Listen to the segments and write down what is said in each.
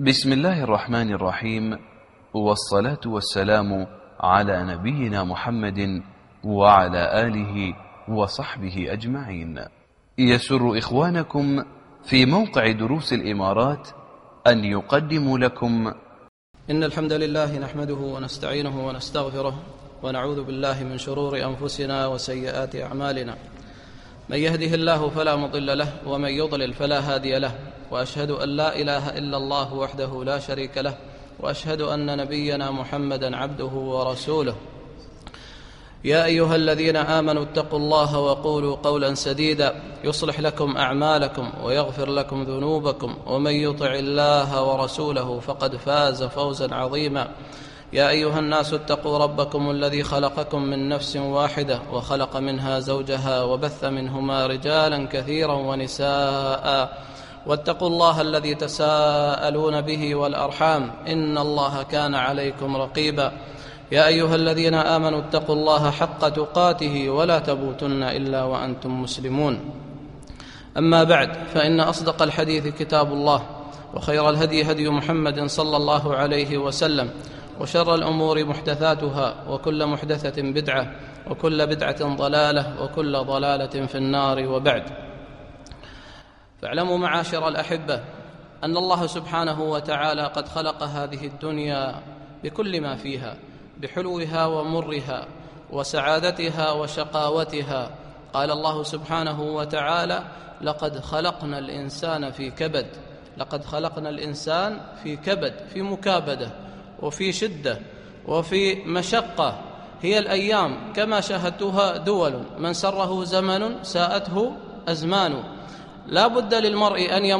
بسم الله الرحمن الرحيم، والصلاة والسلام على نبينا محمد وعلى آله وصحبه أجمعين. يسر إخوانكم في موقع دروس الإمارات أن يقدموا لكم إن الحمد لله نحمده ونستعينه ونستغفره ونعوذ بالله من شرور أنفسنا وسيئات أعمالنا. من يهده الله فلا مضل له ومن يضلل فلا هادي له، وأشهد أن لا إله إلا الله وحده لا شريك له، وأشهد أن نبينا محمدا عبده ورسوله. يا أيها الذين آمنوا اتقوا الله وقولوا قولا سديدا يصلح لكم أعمالكم ويغفر لكم ذنوبكم، ومن يطع الله ورسوله فقد فاز فوزا عظيما. يا أيها الناس اتقوا ربكم الذي خلقكم من نفس واحدة وخلق منها زوجها وبث منهما رجالا كثيرا ونساء، واتقوا الله الذي تساءلون به والأرحام إن الله كان عليكم رقيبا. يا أيها الذين آمنوا اتقوا الله حق تقاته ولا تموتن إلا وأنتم مسلمون. أما بعد، فإن أصدق الحديث كتاب الله، وخير الهدي هدي محمد صلى الله عليه وسلم، وشر الأمور محدثاتها، وكل محدثة بدعة، وكل بدعة ضلالة، وكل ضلالة في النار. وبعد، فاعلموا معاشر الأحبة أن الله سبحانه وتعالى قد خلق هذه الدنيا بكل ما فيها، بحلوها ومرها، وسعادتها وشقاوتها. قال الله سبحانه وتعالى: لقد خلقنا الإنسان في كبد. لقد خلقنا الإنسان في كبد، في مكابدة وفي شدة وفي مشقة. هي الأيام كما شاهدتها دول، من سره زمن ساءته أزمان. لا بد للمرء أن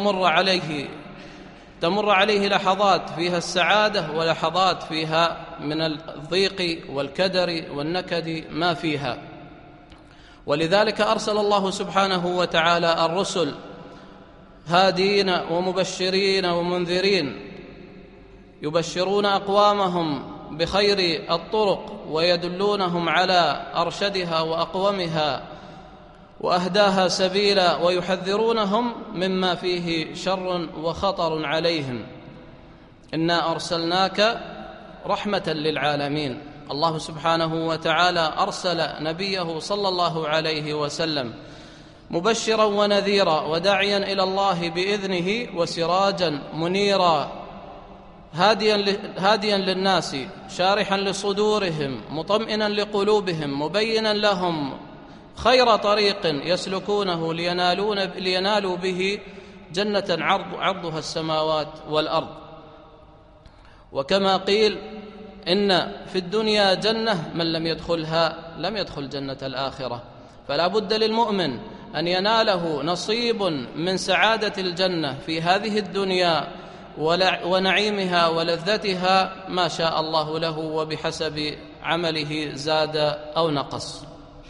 تمر عليه لحظات فيها السعادة، ولحظات فيها من الضيق والكدر والنكد ما فيها. ولذلك أرسل الله سبحانه وتعالى الرسل هادين ومبشرين ومنذرين، يبشرون أقوامهم بخير الطرق ويدلونهم على أرشدها وأقومها وأهداها سبيلا، ويحذرونهم مما فيه شر وخطر عليهم. إنا أرسلناك رحمة للعالمين. الله سبحانه وتعالى أرسل نبيه صلى الله عليه وسلم مبشرا ونذيرا وداعيا إلى الله بإذنه وسراجا منيرا، هاديا للناس، شارحا لصدورهم، مطمئنا لقلوبهم، مبينا لهم خير طريق يسلكونه لينالوا به جنة عرضها السماوات والأرض. وكما قيل: إن في الدنيا جنة من لم يدخلها لم يدخل جنة الآخرة. فلا بد للمؤمن أن يناله نصيب من سعادة الجنة في هذه الدنيا ونعيمها ولذتها ما شاء الله له، وبحسب عمله زاد أو نقص.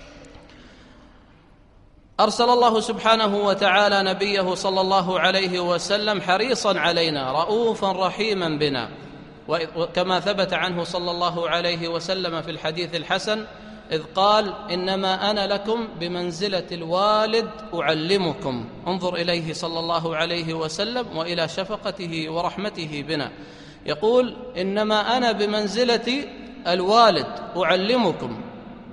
أرسل الله سبحانه وتعالى نبيه صلى الله عليه وسلم حريصا علينا، رؤوفا رحيما بنا، وكما ثبت عنه صلى الله عليه وسلم في الحديث الحسن إذ قال: إنما أنا لكم بمنزلة الوالد أعلمكم. انظر إليه صلى الله عليه وسلم وإلى شفقته ورحمته بنا، يقول: إنما أنا بمنزلة الوالد أعلمكم.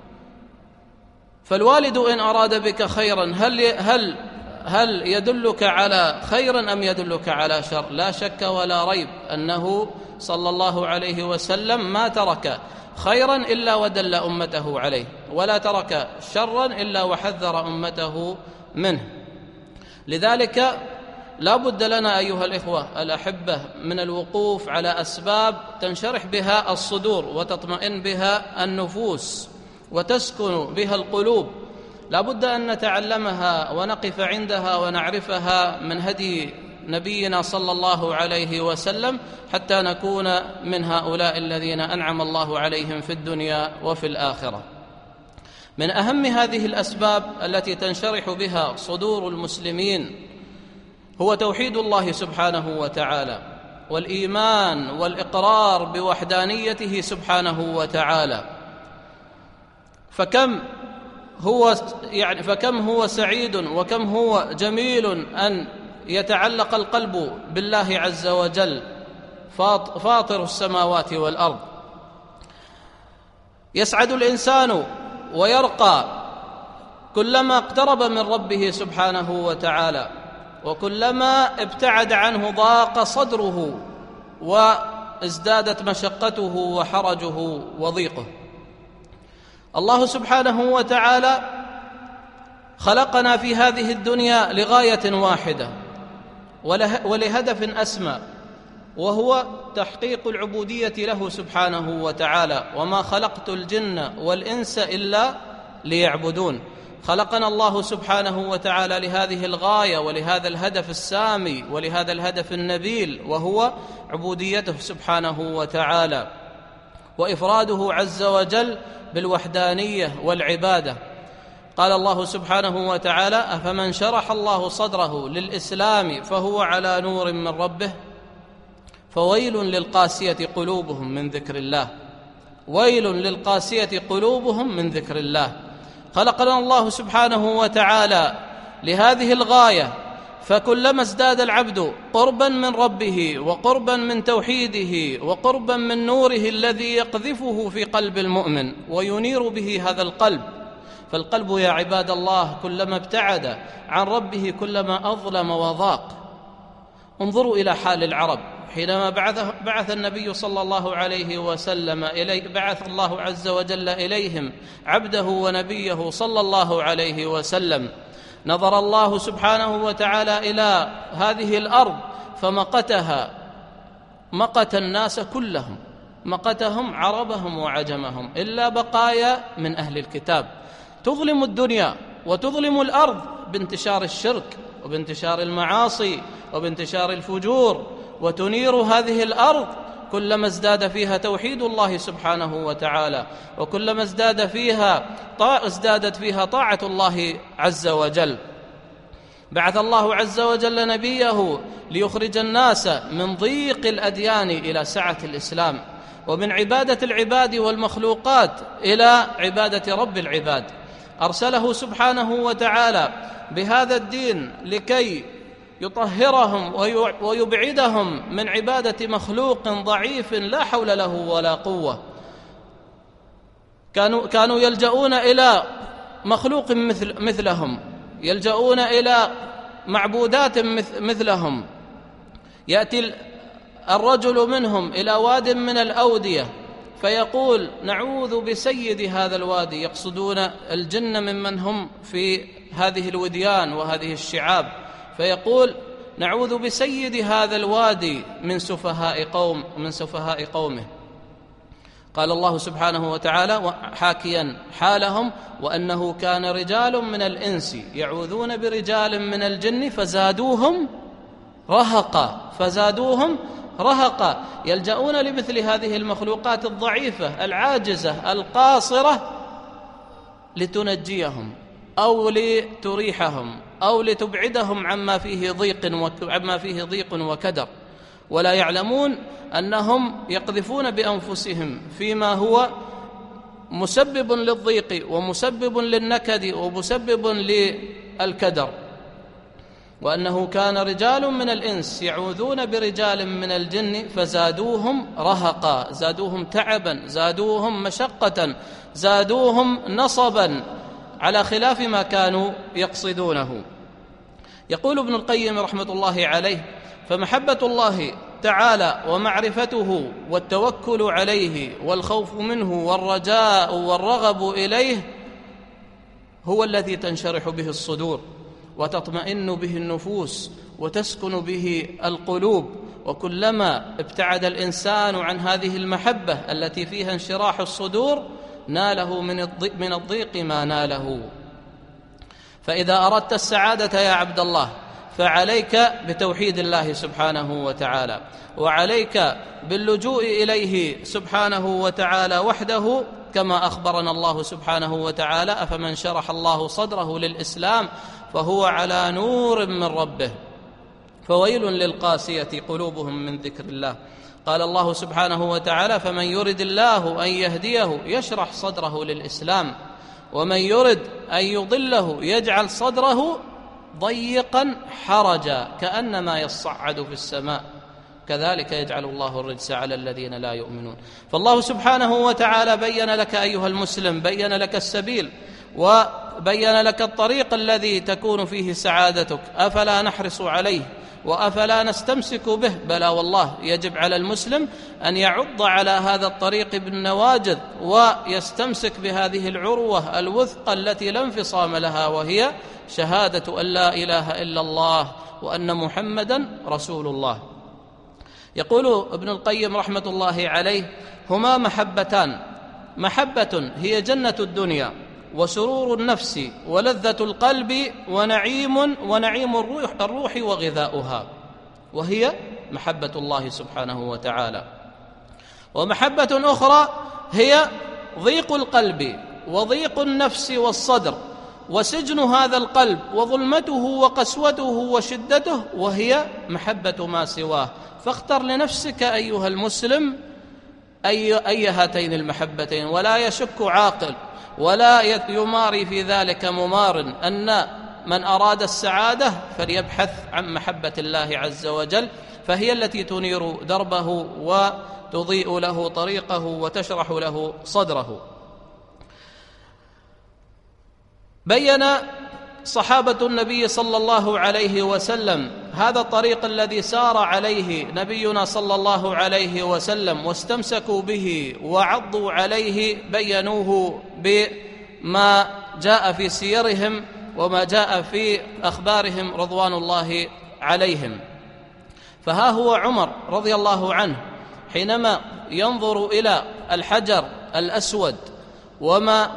فالوالد إن أراد بك خيرا هل يدلك على خير أم يدلك على شر؟ لا شك ولا ريب أنه صلى الله عليه وسلم ما ترك خيرا إلا ودل أمته عليه، ولا ترك شرا إلا وحذر أمته منه. لذلك لا بد لنا أيها الإخوة الأحبة من الوقوف على أسباب تنشرح بها الصدور وتطمئن بها النفوس وتسكن بها القلوب. لا بد أن نتعلمها ونقف عندها ونعرفها من هدي نبينا صلى الله عليه وسلم، حتى نكون من هؤلاء الذين أنعم الله عليهم في الدنيا وفي الآخرة. من أهم هذه الأسباب التي تنشرح بها صدور المسلمين هو توحيد الله سبحانه وتعالى، والإيمان والإقرار بوحدانيته سبحانه وتعالى. فكم هو سعيد وكم هو جميل أن يتعلق القلب بالله عز وجل فاطر السماوات والأرض. يسعد الإنسان ويرقى كلما اقترب من ربه سبحانه وتعالى، وكلما ابتعد عنه ضاق صدره وازدادت مشقته وحرجه وضيقه. الله سبحانه وتعالى خلقنا في هذه الدنيا لغاية واحدة ولهدف أسمى، وهو تحقيق العبودية له سبحانه وتعالى. وما خلقت الجن والإنس إلا ليعبدون. خلقنا الله سبحانه وتعالى لهذه الغاية ولهذا الهدف السامي ولهذا الهدف النبيل، وهو عبوديته سبحانه وتعالى وإفراده عز وجل بالوحدانية والعبادة. قال الله سبحانه وتعالى: أفمن شرح الله صدره للإسلام فهو على نور من ربه فويل للقاسية قلوبهم من ذكر الله. ويل للقاسية قلوبهم من ذكر الله. خلقنا الله سبحانه وتعالى لهذه الغاية، فكلما ازداد العبد قربا من ربه وقربا من توحيده وقربا من نوره الذي يقذفه في قلب المؤمن وينير به هذا القلب. فالقلب يا عباد الله كلما ابتعد عن ربه كلما أظلم وضاق. انظروا إلى حال العرب حينما بعث النبي صلى الله عليه وسلم بعث الله عز وجل إليهم عبده ونبيه صلى الله عليه وسلم. نظر الله سبحانه وتعالى إلى هذه الأرض فمقتها، مقت الناس كلهم، مقتهم عربهم وعجمهم، إلا بقايا من أهل الكتاب. تظلم الدنيا وتظلم الأرض بانتشار الشرك وبانتشار المعاصي وبانتشار الفجور، وتنير هذه الأرض كلما ازداد فيها توحيد الله سبحانه وتعالى، وكلما ازدادت فيها طاعة الله عز وجل. بعث الله عز وجل نبيه ليخرج الناس من ضيق الأديان إلى سعة الإسلام، ومن عبادة العباد والمخلوقات إلى عبادة رب العباد. أرسله سبحانه وتعالى بهذا الدين لكي يطهرهم ويبعدهم من عبادة مخلوق ضعيف لا حول له ولا قوة. كانوا يلجؤون إلى مخلوق مثلهم، يلجؤون إلى معبودات مثلهم. يأتي الرجل منهم إلى واد من الأودية فيقول: نعوذ بسيد هذا الوادي، يقصدون الجن ممن هم في هذه الوديان وهذه الشعاب، فيقول: نعوذ بسيد هذا الوادي من سفهاء قومه. قال الله سبحانه وتعالى حاكيا حالهم: وأنه كان رجال من الإنس يعوذون برجال من الجن فزادوهم رهقا. يلجؤون لمثل هذه المخلوقات الضعيفة العاجزة القاصرة لتنجيهم أو لتريحهم أو لتبعدهم عما فيه ضيق وكدر، ولا يعلمون أنهم يقذفون بأنفسهم فيما هو مسبب للضيق ومسبب للنكد ومسبب للكدر. وأنه كان رجال من الإنس يعوذون برجال من الجن فزادوهم رهقا، زادوهم تعبا، زادوهم مشقة، زادوهم نصبا، على خلاف ما كانوا يقصدونه. يقول ابن القيم رحمة الله عليه: فمحبة الله تعالى ومعرفته والتوكل عليه والخوف منه والرجاء والرغب إليه هو الذي تنشرح به الصدور وتطمئن به النفوس وتسكن به القلوب. وكلما ابتعد الإنسان عن هذه المحبة التي فيها انشراح الصدور ناله من الضيق ما ناله. فإذا أردت السعادة يا عبد الله فعليك بتوحيد الله سبحانه وتعالى، وعليك باللجوء إليه سبحانه وتعالى وحده، كما أخبرنا الله سبحانه وتعالى: أفمن شرح الله صدره للإسلام فهو على نور من ربه فويل للقاسية قلوبهم من ذكر الله. قال الله سبحانه وتعالى: فمن يرد الله أن يهديه يشرح صدره للإسلام ومن يرد أن يضله يجعل صدره ضيقا حرجا كأنما يصعد في السماء. كذلك يجعل الله الرجس على الذين لا يؤمنون. فالله سبحانه وتعالى بين لك أيها المسلم، بين لك السبيل وبين لك الطريق الذي تكون فيه سعادتك، أفلا نحرص عليه وأفلا نستمسك به؟ بلى والله، يجب على المسلم أن يعض على هذا الطريق بالنواجذ ويستمسك بهذه العروة الوثقى التي لا انفصام لها، وهي شهادة أن لا إله إلا الله وأن محمدا رسول الله. يقول ابن القيم رحمة الله عليه: هما محبتان، محبة هي جنة الدنيا وسرور النفس ولذة القلب ونعيم الروح وغذاؤها، وهي محبة الله سبحانه وتعالى. ومحبة أخرى هي ضيق القلب وضيق النفس والصدر وسجن هذا القلب وظلمته وقسوته وشدته، وهي محبة ما سواه. فاختر لنفسك أيها المسلم أي هاتين المحبتين، ولا يشك عاقل ولا يماري في ذلك ممار أن من أراد السعادة فليبحث عن محبة الله عز وجل، فهي التي تنير دربه وتضيء له طريقه وتشرح له صدره. بين صحابة النبي صلى الله عليه وسلم هذا الطريق الذي سار عليه نبينا صلى الله عليه وسلم واستمسكوا به وعضوا عليه، بينوه بما جاء في سيرهم وما جاء في أخبارهم رضوان الله عليهم. فها هو عمر رضي الله عنه حينما ينظر إلى الحجر الأسود وما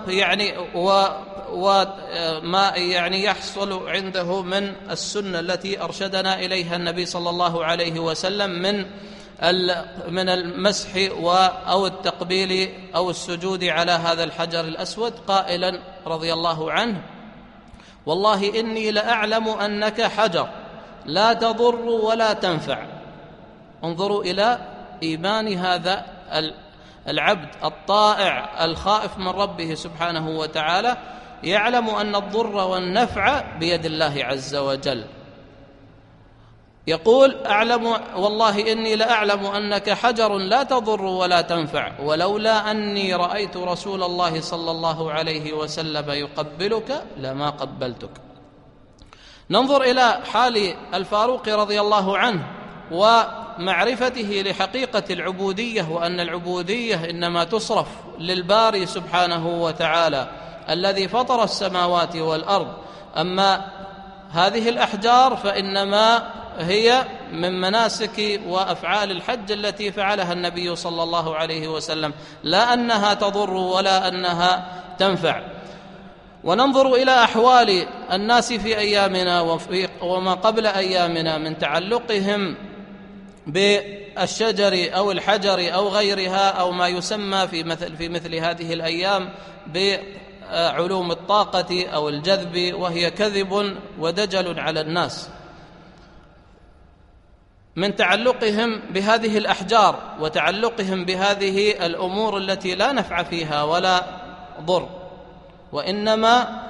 يحصل عنده من السنة التي أرشدنا إليها النبي صلى الله عليه وسلم من المسح أو التقبيل أو السجود على هذا الحجر الأسود، قائلا رضي الله عنه: والله إني لأعلم أنك حجر لا تضر ولا تنفع. انظروا إلى إيمان هذا العبد الطائع الخائف من ربه سبحانه وتعالى، يعلم أن الضر والنفع بيد الله عز وجل. يقول: والله إني لأعلم أنك حجر لا تضر ولا تنفع، ولولا أني رأيت رسول الله صلى الله عليه وسلم يقبلك لما قبلتك. ننظر إلى حال الفاروق رضي الله عنه ومعرفته لحقيقة العبودية، وأن العبودية إنما تصرف للباري سبحانه وتعالى الذي فطر السماوات والأرض. أما هذه الأحجار فإنما هي من مناسك وأفعال الحج التي فعلها النبي صلى الله عليه وسلم، لا أنها تضر ولا أنها تنفع. وننظر إلى أحوال الناس في أيامنا وما قبل أيامنا من تعلقهم بالشجر أو الحجر أو غيرها، أو ما يسمى في مثل هذه الأيام بعلوم الطاقة أو الجذب، وهي كذب ودجل على الناس، من تعلقهم بهذه الأحجار وتعلقهم بهذه الأمور التي لا نفع فيها ولا ضر، وإنما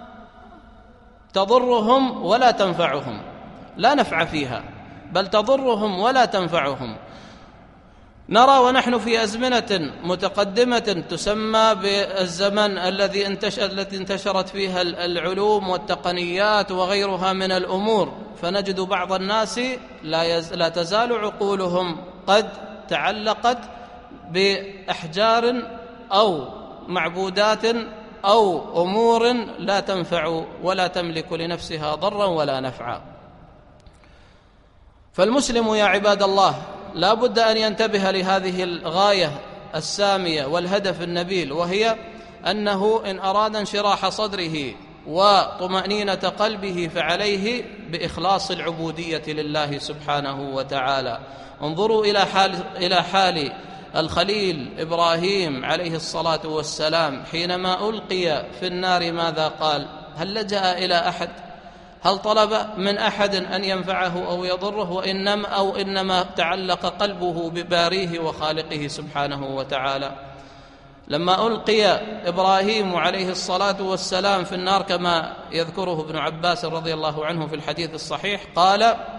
تضرهم ولا تنفعهم، لا نفع فيها بل تضرهم ولا تنفعهم. نرى ونحن في أزمنة متقدمة تسمى بالزمن التي انتشرت فيها العلوم والتقنيات وغيرها من الأمور، فنجد بعض الناس لا تزال عقولهم قد تعلقت بأحجار أو معبودات أو أمور لا تنفع ولا تملك لنفسها ضرا ولا نفعا. فالمسلم يا عباد الله لا بد أن ينتبه لهذه الغاية السامية والهدف النبيل، وهي أنه إن أراد انشراح صدره وطمأنينة قلبه فعليه بإخلاص العبودية لله سبحانه وتعالى. انظروا إلى حال الخليل إبراهيم عليه الصلاة والسلام حينما ألقي في النار، ماذا قال؟ هل لجأ إلى أحد؟ هل طلب من أحد أن ينفعه أو يضره؟ إنما تعلق قلبه بباريه وخالقه سبحانه وتعالى. لما ألقي إبراهيم عليه الصلاة والسلام في النار كما يذكره ابن عباس رضي الله عنه في الحديث الصحيح، قال: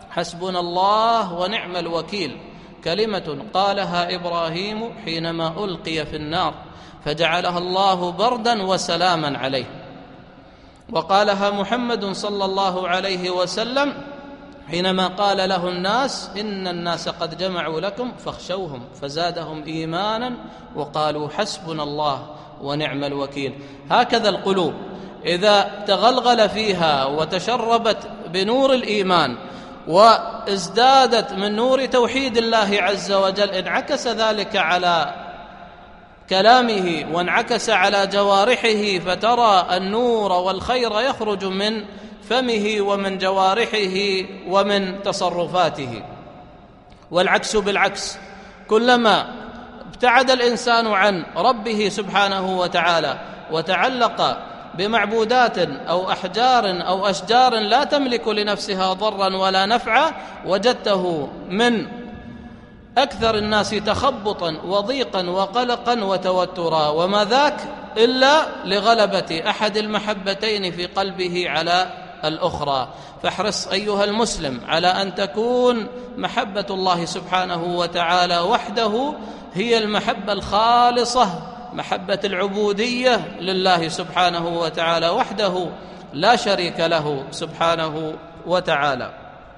حسبنا الله ونعم الوكيل، كلمة قالها إبراهيم حينما ألقي في النار فجعلها الله بردا وسلاما عليه، وقالها محمد صلى الله عليه وسلم حينما قال له الناس إن الناس قد جمعوا لكم فاخشوهم فزادهم إيمانا وقالوا حسبنا الله ونعم الوكيل. هكذا القلوب إذا تغلغل فيها وتشربت بنور الإيمان وازدادت من نور توحيد الله عز وجل، انعكس ذلك على كلامه وانعكس على جوارحه، فترى النور والخير يخرج من فمه ومن جوارحه ومن تصرفاته. والعكس بالعكس، كلما ابتعد الإنسان عن ربه سبحانه وتعالى وتعلق بمعبودات أو أحجار أو أشجار لا تملك لنفسها ضرا ولا نفعا، وجدته من أكثر الناس تخبطا وضيقا وقلقا وتوترا، وما ذاك إلا لغلبة أحد المحبتين في قلبه على الأخرى. فاحرص أيها المسلم على أن تكون محبة الله سبحانه وتعالى وحده هي المحبة الخالصة، محبة العبودية لله سبحانه وتعالى وحده لا شريك له سبحانه وتعالى.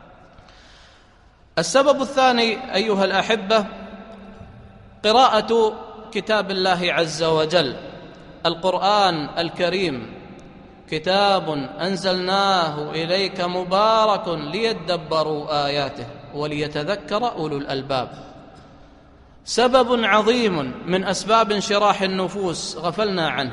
السبب الثاني أيها الأحبة قراءة كتاب الله عز وجل. القرآن الكريم كتاب أنزلناه إليك مبارك ليدبروا آياته وليتذكر أولو الألباب. سبب عظيم من أسباب انشراح النفوس غفلنا عنه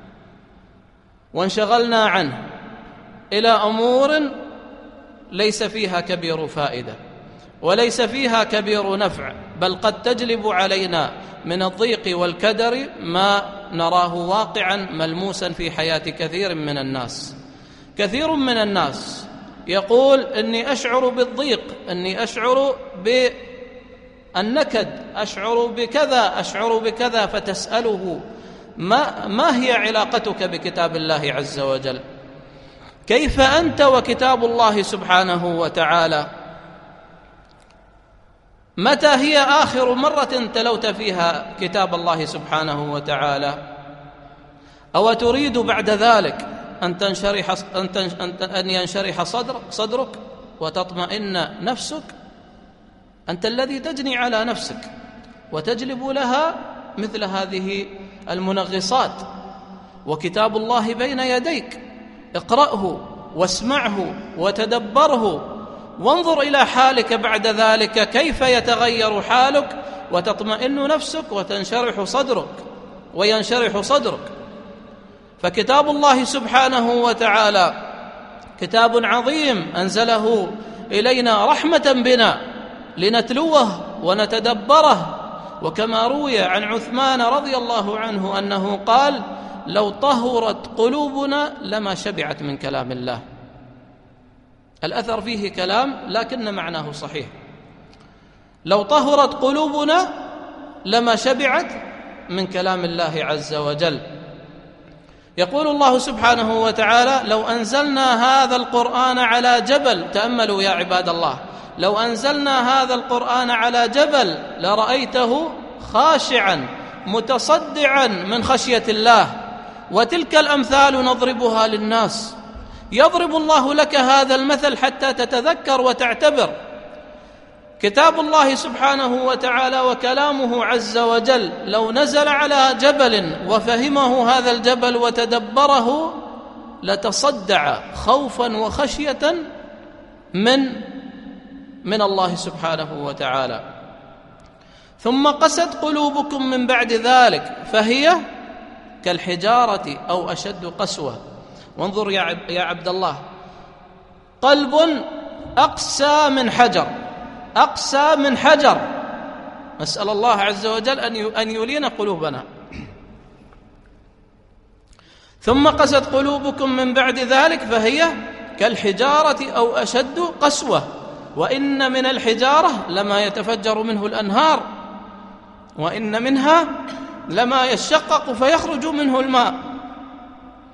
وانشغلنا عنه إلى أمور ليس فيها كبير فائدة وليس فيها كبير نفع، بل قد تجلب علينا من الضيق والكدر ما نراه واقعا ملموسا في حياة كثير من الناس. كثير من الناس يقول إني أشعر بالضيق، إني أشعر بالنكد، أشعر بكذا، فتسأله ما هي علاقتك بكتاب الله عز وجل؟ كيف أنت وكتاب الله سبحانه وتعالى؟ متى هي آخر مرة تلوت فيها كتاب الله سبحانه وتعالى؟ أو تريد بعد ذلك أن ينشرح صدرك وتطمئن نفسك؟ أنت الذي تجني على نفسك وتجلب لها مثل هذه المنغصات، وكتاب الله بين يديك، اقرأه واسمعه وتدبره وانظر إلى حالك بعد ذلك كيف يتغير حالك وتطمئن نفسك وينشرح صدرك. فكتاب الله سبحانه وتعالى كتاب عظيم أنزله إلينا رحمة بنا لنتلوه ونتدبره. وكما روي عن عثمان رضي الله عنه أنه قال: لو طهرت قلوبنا لما شبعت من كلام الله. الأثر فيه كلام لكن معناه صحيح. لو طهرت قلوبنا لما شبعت من كلام الله عز وجل. يقول الله سبحانه وتعالى: لو أنزلنا هذا القرآن على جبل، تأملوا يا عباد الله، لو أنزلنا هذا القرآن على جبل لرأيته خاشعا متصدعا من خشية الله. وتلك الأمثال نضربها للناس. يضرب الله لك هذا المثل حتى تتذكر وتعتبر. كتاب الله سبحانه وتعالى وكلامه عز وجل لو نزل على جبل وفهمه هذا الجبل وتدبره لتصدع خوفا وخشية من الله سبحانه وتعالى. ثم قست قلوبكم من بعد ذلك فهي كالحجارة أو أشد قسوة. وانظر يا عبد الله، قلب أقسى من حجر. نسأل الله عز وجل أن يلين قلوبنا. ثم قست قلوبكم من بعد ذلك فهي كالحجارة أو أشد قسوة. وإن من الحجارة لما يتفجر منه الأنهار، وإن منها لما يشقق فيخرج منه الماء،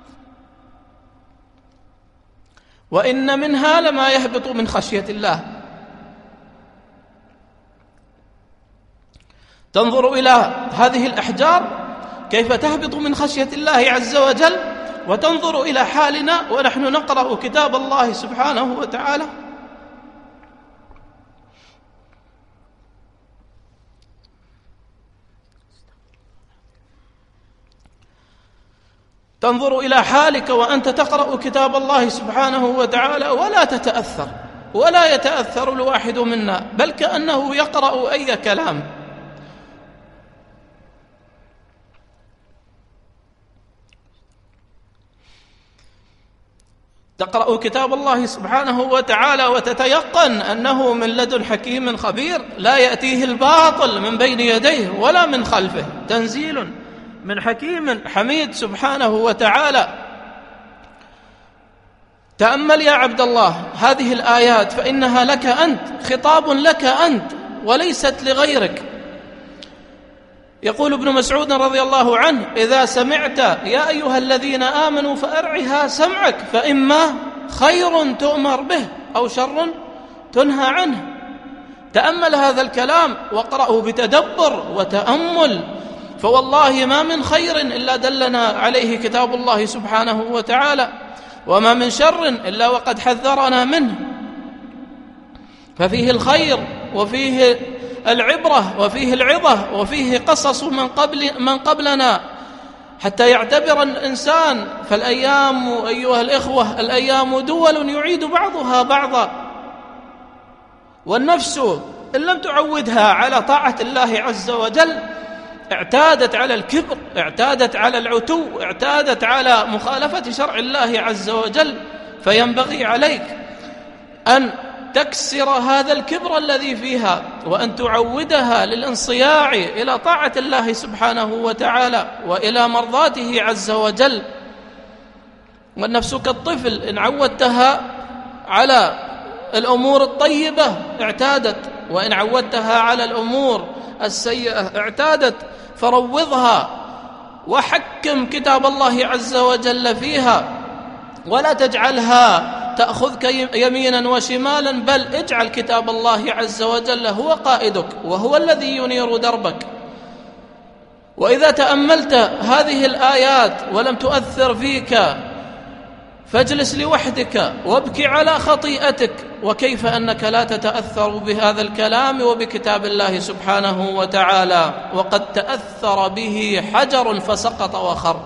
وإن منها لما يهبط من خشية الله. تنظر إلى هذه الأحجار كيف تهبط من خشية الله عز وجل، وتنظر إلى حالنا ونحن نقرأ كتاب الله سبحانه وتعالى. تنظر إلى حالك وأنت تقرأ كتاب الله سبحانه وتعالى ولا تتأثر، ولا يتأثر الواحد منا، بل كأنه يقرأ أي كلام. تقرأ كتاب الله سبحانه وتعالى وتتيقن أنه من لدن حكيم خبير، لا يأتيه الباطل من بين يديه ولا من خلفه، تنزيل من حكيم حميد سبحانه وتعالى. تأمل يا عبد الله هذه الآيات، فإنها لك أنت، خطاب لك أنت وليست لغيرك. يقول ابن مسعود رضي الله عنه: إذا سمعت يا أيها الذين آمنوا فأرعها سمعك، فإما خير تؤمر به أو شر تنهى عنه. تأمل هذا الكلام واقرأه بتدبر وتأمل، فوالله ما من خير إلا دلنا عليه كتاب الله سبحانه وتعالى، وما من شر إلا وقد حذرنا منه. ففيه الخير وفيه العبرة وفيه العظة وفيه قصص من قبلنا حتى يعتبر الإنسان. فالأيام أيها الإخوة، الأيام دول يعيد بعضها بعضا، والنفس إن لم تعودها على طاعة الله عز وجل اعتادت على الكبر، اعتادت على العتو، اعتادت على مخالفة شرع الله عز وجل. فينبغي عليك أن تكسر هذا الكبر الذي فيها، وأن تعودها للانصياع إلى طاعة الله سبحانه وتعالى وإلى مرضاته عز وجل. والنفس كالطفل، إن عودتها على الأمور الطيبة اعتادت، وإن عودتها على الأمور السيئة اعتادت. فروضها وحكم كتاب الله عز وجل فيها، ولا تجعلها تأخذك يمينا وشمالا، بل اجعل كتاب الله عز وجل هو قائدك وهو الذي ينير دربك. وإذا تأملت هذه الآيات ولم تؤثر فيك فاجلس لوحدك وابكي على خطيئتك، وكيف أنك لا تتأثر بهذا الكلام وبكتاب الله سبحانه وتعالى وقد تأثر به حجر فسقط وخر.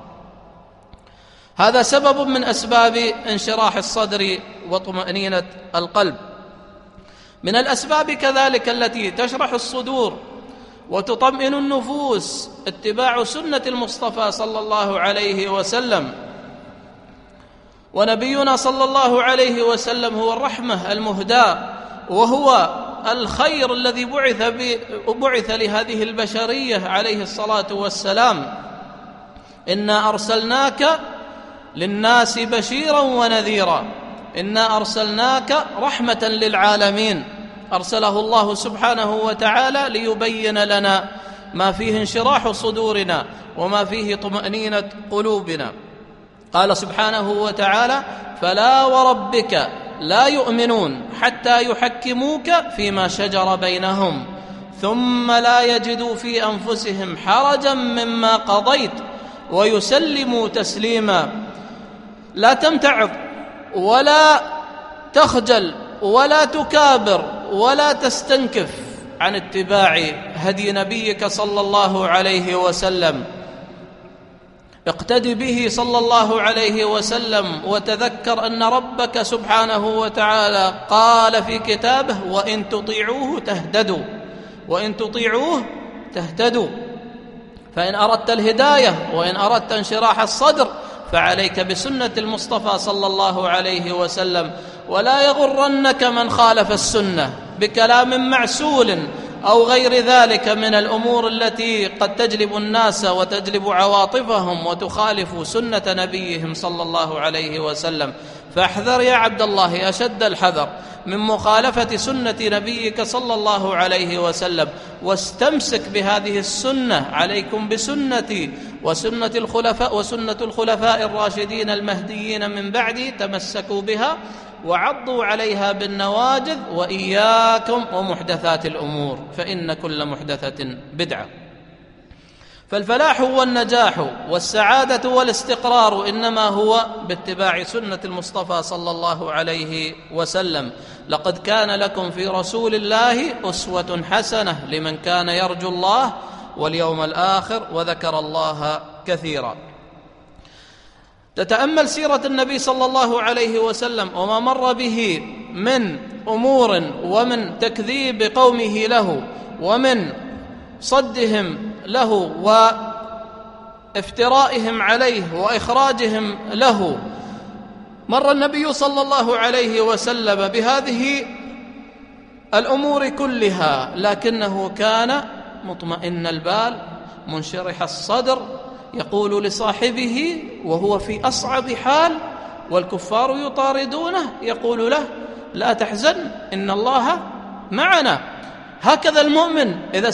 هذا سبب من أسباب انشراح الصدر وطمأنينة القلب. من الأسباب كذلك التي تشرح الصدور وتطمئن النفوس اتباع سنة المصطفى صلى الله عليه وسلم. ونبينا صلى الله عليه وسلم هو الرحمة المهداة، وهو الخير الذي بعث لهذه البشرية عليه الصلاة والسلام. إنا أرسلناك للناس بشيرا ونذيرا، إنا أرسلناك رحمة للعالمين. أرسله الله سبحانه وتعالى ليبين لنا ما فيه انشراح صدورنا وما فيه طمأنينة قلوبنا. قال سبحانه وتعالى: فلا وربك لا يؤمنون حتى يحكموك فيما شجر بينهم ثم لا يجدوا في أنفسهم حرجا مما قضيت ويسلموا تسليما. لا تمتعض ولا تخجل ولا تكابر ولا تستنكف عن اتباع هدي نبيك صلى الله عليه وسلم. اقتد به صلى الله عليه وسلم، وتذكر أن ربك سبحانه وتعالى قال في كتابه: وإن تطيعوه تهتدوا، وإن تطيعوه تهتدوا. فإن أردت الهداية وإن أردت انشراح الصدر فعليك بسنة المصطفى صلى الله عليه وسلم. ولا يغرنك من خالف السنة بكلام معسول أو غير ذلك من الأمور التي قد تجلب الناس وتجلب عواطفهم وتخالف سنة نبيهم صلى الله عليه وسلم. فاحذر يا عبد الله أشد الحذر من مخالفة سنة نبيك صلى الله عليه وسلم، واستمسك بهذه السنة. عليكم بسنتي وسنة الخلفاء الراشدين المهديين من بعدي، تمسكوا بها وعضوا عليها بالنواجذ وإياكم ومحدثات الأمور فإن كل محدثة بدعة. فالفلاح والنجاح والسعادة والاستقرار إنما هو باتباع سنة المصطفى صلى الله عليه وسلم. لقد كان لكم في رسول الله أسوة حسنة لمن كان يرجو الله واليوم الآخر وذكر الله كثيرا. تتأمل سيرة النبي صلى الله عليه وسلم وما مر به من أمور ومن تكذيب قومه له ومن صدهم له وافترائهم عليه وإخراجهم له. مر النبي صلى الله عليه وسلم بهذه الأمور كلها لكنه كان مطمئن البال منشرح الصدر، يقول لصاحبه وهو في أصعب حال والكفار يطاردونه يقول له لا تحزن إن الله معنا. هكذا المؤمن إذا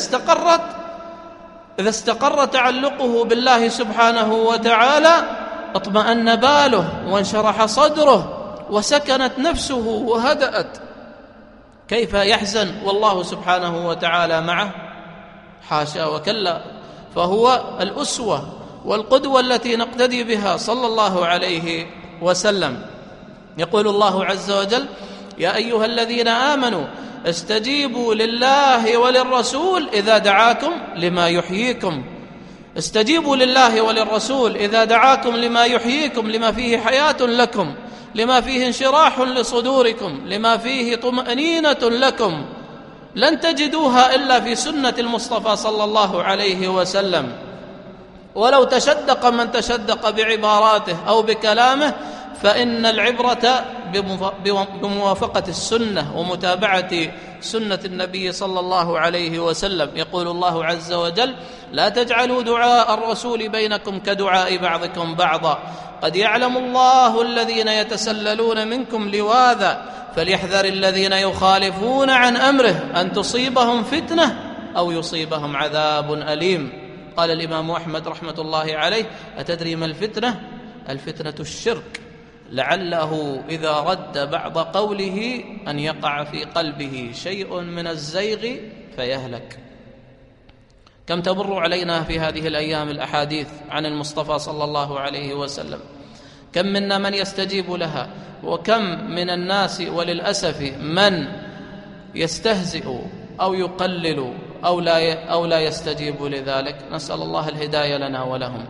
استقر تعلقه بالله سبحانه وتعالى اطمأن باله وانشرح صدره وسكنت نفسه وهدأت. كيف يحزن والله سبحانه وتعالى معه؟ حاشا وكلا، فهو الأسوة والقدوة التي نقتدي بها صلى الله عليه وسلم. يقول الله عز وجل يا أيها الذين آمنوا استجيبوا لله وللرسول إذا دعاكم لما يحييكم. استجيبوا لله وللرسول إذا دعاكم لما يحييكم، لما فيه حياة لكم، لما فيه انشراح لصدوركم، لما فيه طمأنينة لكم. لن تجدوها إلا في سنة المصطفى صلى الله عليه وسلم. ولو تشدق من تشدق بعباراته أو بكلامه فإن العبرة بموافقة السنة ومتابعة سنة النبي صلى الله عليه وسلم. يقول الله عز وجل لا تجعلوا دعاء الرسول بينكم كدعاء بعضكم بعضا قد يعلم الله الذين يتسللون منكم لواذا فليحذر الذين يخالفون عن أمره أن تصيبهم فتنة أو يصيبهم عذاب أليم. قال الإمام أحمد رحمة الله عليه أتدري ما الفتنة؟ الفتنة الشرك، لعله إذا رد بعض قوله أن يقع في قلبه شيء من الزيغ فيهلك. كم تمر علينا في هذه الأيام الأحاديث عن المصطفى صلى الله عليه وسلم، كم منا من يستجيب لها وكم من الناس وللأسف من يستهزئ أو يقلل أو لا يستجيب لذلك. نسأل الله الهداية لنا ولهم.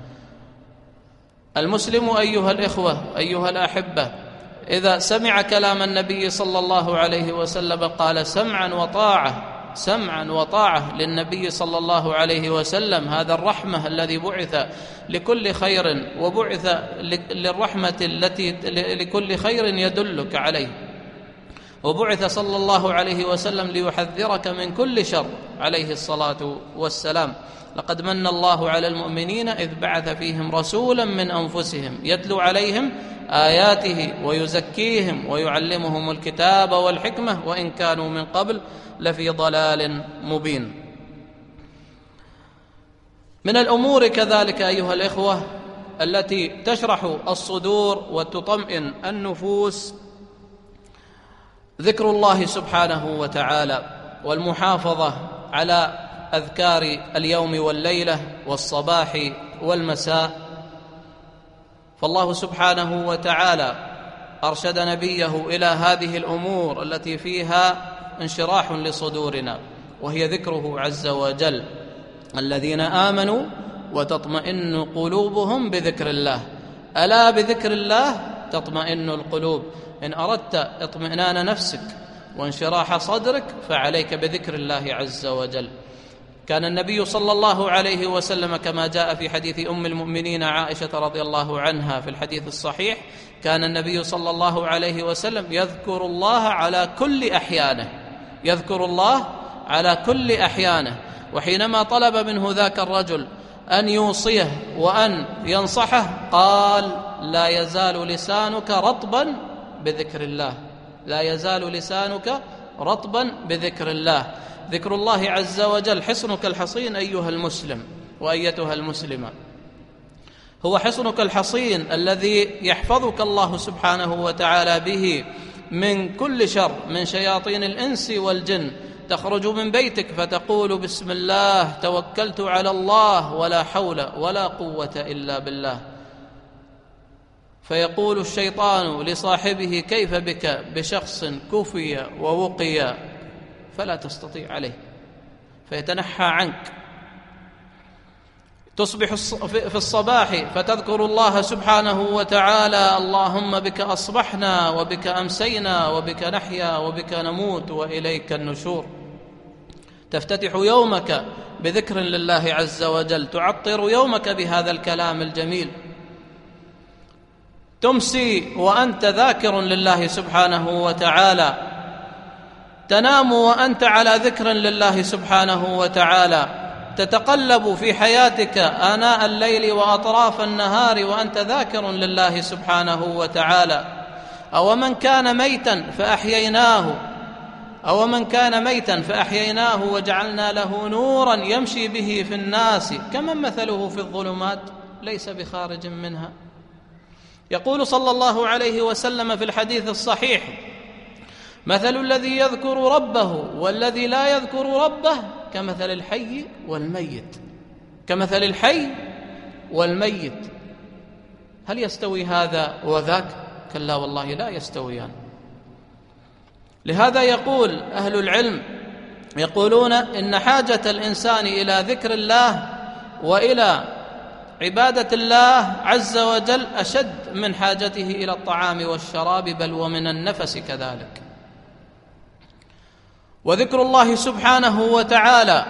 المسلم أيها الإخوة أيها الأحبة إذا سمع كلام النبي صلى الله عليه وسلم قال سمعا وطاعة للنبي صلى الله عليه وسلم. هذا الرحمة الذي بعث لكل خير وبعث للرحمة التي لكل خير يدلك عليه، وبعث صلى الله عليه وسلم ليحذرك من كل شر عليه الصلاة والسلام. لقد من الله على المؤمنين إذ بعث فيهم رسولا من أنفسهم يتلو عليهم آياته ويزكيهم ويعلمهم الكتاب والحكمة وإن كانوا من قبل لفي ضلال مبين. من الأمور كذلك أيها الإخوة التي تشرح الصدور وتطمئن النفوس ذكر الله سبحانه وتعالى والمحافظة على أذكار اليوم والليلة والصباح والمساء. فالله سبحانه وتعالى أرشد نبيه إلى هذه الأمور التي فيها انشراح لصدورنا، وهي ذكره عز وجل الذين آمنوا وتطمئن قلوبهم بذكر الله. ألا بذكر الله تطمئن القلوب. إن أردت اطمئنان نفسك وانشراح صدرك فعليك بذكر الله عز وجل. كان النبي صلى الله عليه وسلم كما جاء في حديث أم المؤمنين عائشة رضي الله عنها في الحديث الصحيح كان النبي صلى الله عليه وسلم يذكر الله على كل أحيانه. وحينما طلب منه ذاك الرجل أن يوصيه وأن ينصحه قال لا يزال لسانك رطبا بذكر الله. ذكر الله عز وجل حصنك الحصين أيها المسلم وأيتها المسلمة. هو حصنك الحصين الذي يحفظك الله سبحانه وتعالى به من كل شر، من شياطين الإنس والجن. تخرج من بيتك فتقول بسم الله توكلت على الله ولا حول ولا قوة إلا بالله، فيقول الشيطان لصاحبه كيف بك بشخص كفي ووقي فلا تستطيع عليه، فيتنحى عنك. تصبح في الصباح فتذكر الله سبحانه وتعالى اللهم بك أصبحنا وبك أمسينا وبك نحيا وبك نموت وإليك النشور. تفتتح يومك بذكر لله عز وجل، تعطر يومك بهذا الكلام الجميل. تمسي وأنت ذاكر لله سبحانه وتعالى، تنام وأنت على ذكر لله سبحانه وتعالى، تتقلب في حياتك آناء الليل وأطراف النهار وأنت ذاكر لله سبحانه وتعالى. أو من كان ميتا فأحييناه وجعلنا له نورا يمشي به في الناس كمن مثله في الظلمات ليس بخارج منها. يقول صلى الله عليه وسلم في الحديث الصحيح: مثل الذي يذكر ربه والذي لا يذكر ربه كمثل الحي والميت. هل يستوي هذا وذاك؟ كلا والله لا يستويان. لهذا يقول أهل العلم، يقولون إن حاجة الإنسان إلى ذكر الله وإلى عبادة الله عز وجل أشد من حاجته إلى الطعام والشراب، بل ومن النفس كذلك. وذكر الله سبحانه وتعالى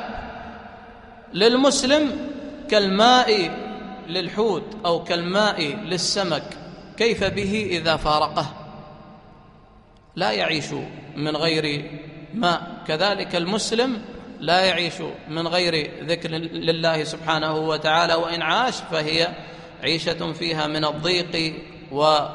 للمسلم كالماء للحوت أو كالماء للسمك، كيف به إذا فارقه؟ لا يعيش من غير ماء، كذلك المسلم لا يعيش من غير ذكر لله سبحانه وتعالى، وإن عاش فهي عيشة فيها من الضيق وعدم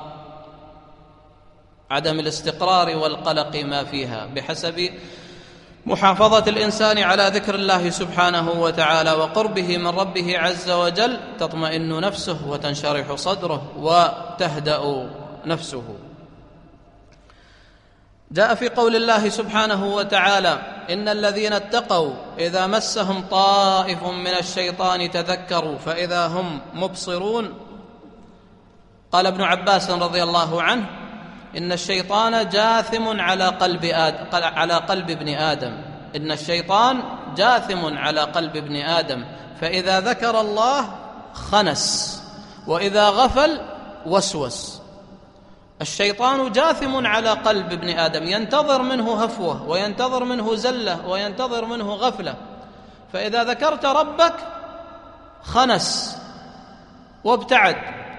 الاستقرار والقلق ما فيها. بحسب محافظة الإنسان على ذكر الله سبحانه وتعالى وقربه من ربه عز وجل تطمئن نفسه وتنشرح صدره وتهدأ نفسه. جاء في قول الله سبحانه وتعالى: إن الذين اتقوا إذا مسهم طائف من الشيطان تذكروا فإذا هم مبصرون. قال ابن عباس رضي الله عنه: إن الشيطان جاثم على قلب ابن آدم. إن الشيطان جاثم على قلب ابن آدم، فإذا ذكر الله خنس وإذا غفل وسوس. الشيطان جاثم على قلب ابن آدم، ينتظر منه هفوة وينتظر منه زلة وينتظر منه غفلة، فإذا ذكرت ربك خنس وابتعد،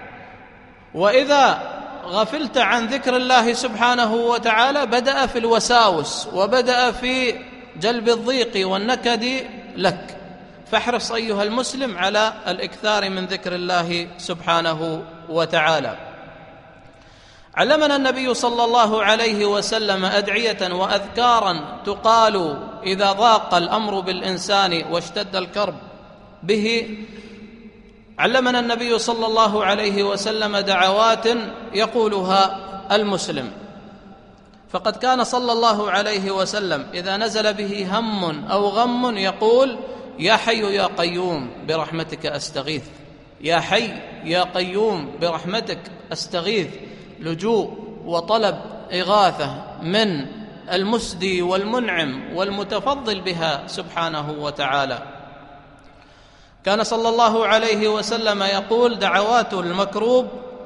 وإذا غفلت عن ذكر الله سبحانه وتعالى بدأ في الوساوس وبدأ في جلب الضيق والنكد لك. فاحرص أيها المسلم على الإكثار من ذكر الله سبحانه وتعالى. علمنا النبي صلى الله عليه وسلم أدعية وأذكارا تقال إذا ضاق الأمر بالإنسان واشتد الكرب به. علمنا النبي صلى الله عليه وسلم دعوات يقولها المسلم، فقد كان صلى الله عليه وسلم إذا نزل به هم أو غم يقول: يا حي يا قيوم برحمتك أستغيث، يا حي يا قيوم برحمتك أستغيث، لجوء وطلب إغاثة من المسدي والمنعم والمتفضل بها سبحانه وتعالى. كان صلى الله عليه وسلم يقول: دعوات المكروب،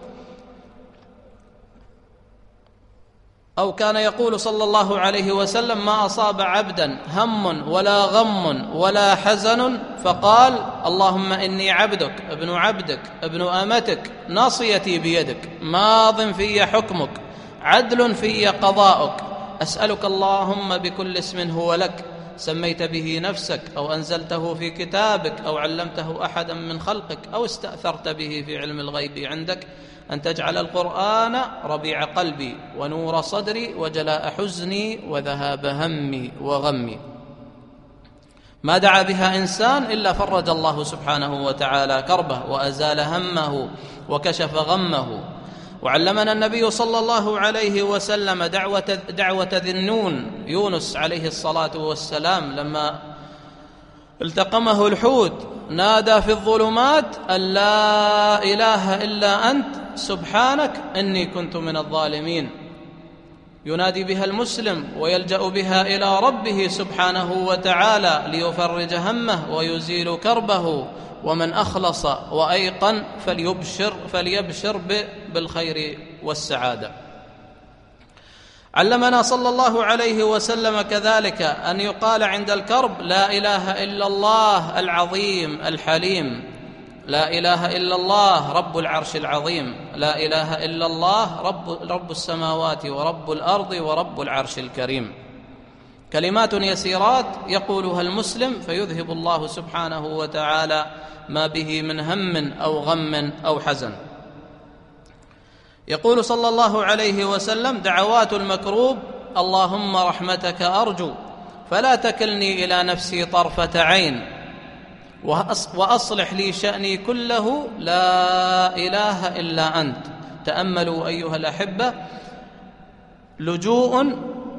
أو كان يقول صلى الله عليه وسلم: ما أصاب عبدا هم ولا غم ولا حزن فقال: اللهم إني عبدك ابن عبدك ابن أمتك ناصيتي بيدك ماض في حكمك عدل في قضاؤك أسألك اللهم بكل اسم هو لك سميت به نفسك أو أنزلته في كتابك أو علمته أحدا من خلقك أو استأثرت به في علم الغيب عندك أن تجعل القرآن ربيع قلبي ونور صدري وجلاء حزني وذهاب همي وغمي. ما دعا بها إنسان إلا فرج الله سبحانه وتعالى كربه وأزال همه وكشف غمه. وعلمنا النبي صلى الله عليه وسلم دعوة ذي النون يونس عليه الصلاة والسلام لما التقمه الحوت نادى في الظلمات أن لا إله إلا أنت سبحانك إني كنت من الظالمين. ينادي بها المسلم ويلجأ بها إلى ربه سبحانه وتعالى ليفرج همه ويزيل كربه. ومن أخلص وأيقن فليبشر بالخير والسعادة. علمنا صلى الله عليه وسلم كذلك أن يقال عند الكرب لا إله إلا الله العظيم الحليم، لا إله إلا الله رب العرش العظيم، لا إله إلا الله رب السماوات ورب الأرض ورب العرش الكريم. كلمات يسيرات يقولها المسلم فيذهب الله سبحانه وتعالى ما به من هم أو غم أو حزن. يقول صلى الله عليه وسلم دعوات المكروب اللهم رحمتك أرجو فلا تكلني إلى نفسي طرفة عين وأصلح لي شأني كله لا إله إلا أنت. تأملوا أيها الأحبة، لجوء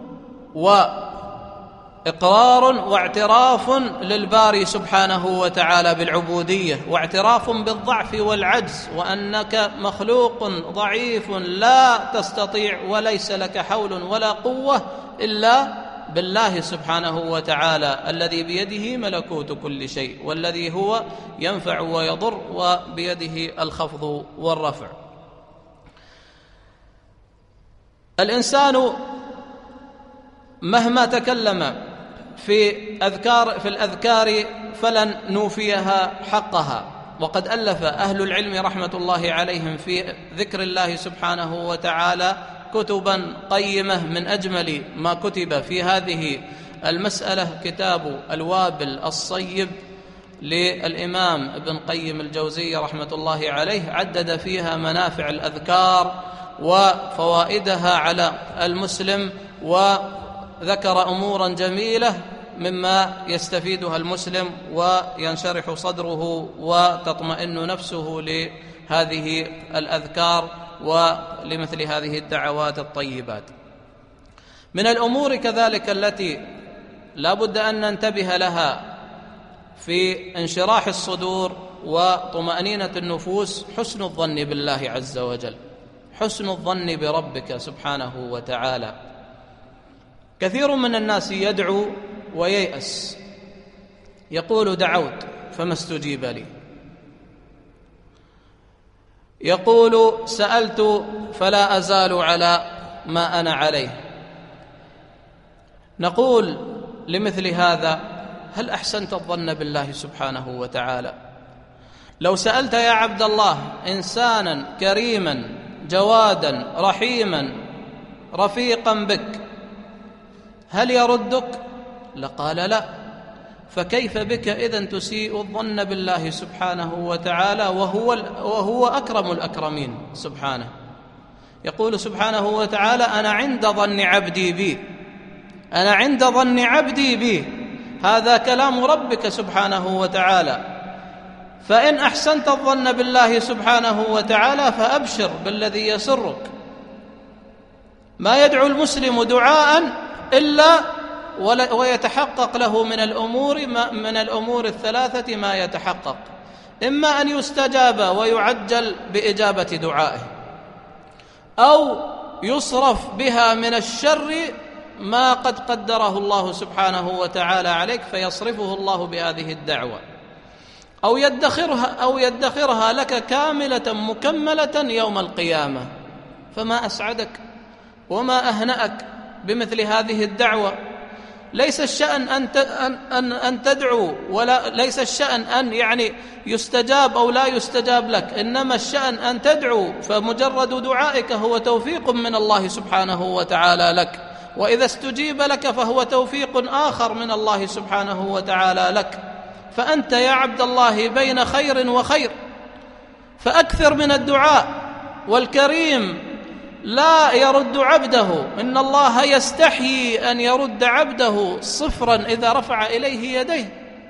وإقرار واعتراف للباري سبحانه وتعالى بالعبودية، واعتراف بالضعف والعجز وأنك مخلوق ضعيف لا تستطيع وليس لك حول ولا قوة إلا بالله سبحانه وتعالى الذي بيده ملكوت كل شيء والذي هو ينفع ويضر وبيده الخفض والرفع. الإنسان مهما تكلم في الأذكار فلن نوفيها حقها، وقد ألف أهل العلم رحمة الله عليهم في ذكر الله سبحانه وتعالى كتبا قيمة. من أجمل ما كتب في هذه المسألة كتاب الوابل الصيب للإمام ابن قيم الجوزي رحمة الله عليه، عدد فيها منافع الأذكار وفوائدها على المسلم، وذكر أمورا جميلة مما يستفيدها المسلم وينشرح صدره وتطمئن نفسه لهذه الأذكار ولمثل هذه الدعوات الطيبات. من الأمور كذلك التي لا بد أن ننتبه لها في انشراح الصدور وطمأنينة النفوس حسن الظن بالله عز وجل، حسن الظن بربك سبحانه وتعالى. كثير من الناس يدعو وييأس، يقول دعوت فما استجيب لي، يقول سألت فلا أزال على ما أنا عليه. نقول لمثل هذا هل أحسنت الظن بالله سبحانه وتعالى؟ لو سألت يا عبد الله إنسانا كريما جوادا رحيما رفيقا بك هل يردك؟ لقال لا. فكيف بك إذن تسيء الظن بالله سبحانه وتعالى وهو أكرم الأكرمين سبحانه؟ يقول سبحانه وتعالى أنا عند ظن عبدي بي، أنا عند ظن عبدي بي. هذا كلام ربك سبحانه وتعالى. فإن أحسنت الظن بالله سبحانه وتعالى فأبشر بالذي يسرك. ما يدعو المسلم دعاء إلا ويتحقق له من الأمور الثلاثة ما يتحقق، إما أن يستجاب ويعجل بإجابة دعائه، أو يصرف بها من الشر ما قد قدره الله سبحانه وتعالى عليك فيصرفه الله بهذه الدعوة، أو يدخرها لك كاملة مكملة يوم القيامة. فما أسعدك وما أهنأك بمثل هذه الدعوة. ليس الشأن أن تدعو، ولا ليس الشأن أن يستجاب أو لا يستجاب لك، إنما الشأن أن تدعو، فمجرد دعائك هو توفيق من الله سبحانه وتعالى لك، وإذا استجيب لك فهو توفيق آخر من الله سبحانه وتعالى لك. فأنت يا عبد الله بين خير وخير، فأكثر من الدعاء. والكريم لا يرد عبده، إن الله يستحيي أن يرد عبده صفرا إذا رفع إليه يديه.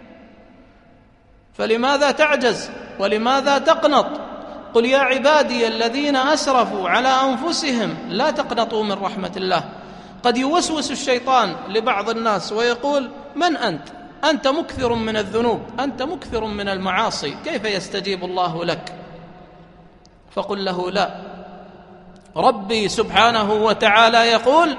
فلماذا تعجز ولماذا تقنط؟ قل يا عبادي الذين أسرفوا على أنفسهم لا تقنطوا من رحمة الله. قد يوسوس الشيطان لبعض الناس ويقول: من أنت؟ أنت مكثر من الذنوب، أنت مكثر من المعاصي، كيف يستجيب الله لك؟ فقل له: لا، ربي سبحانه وتعالى يقول: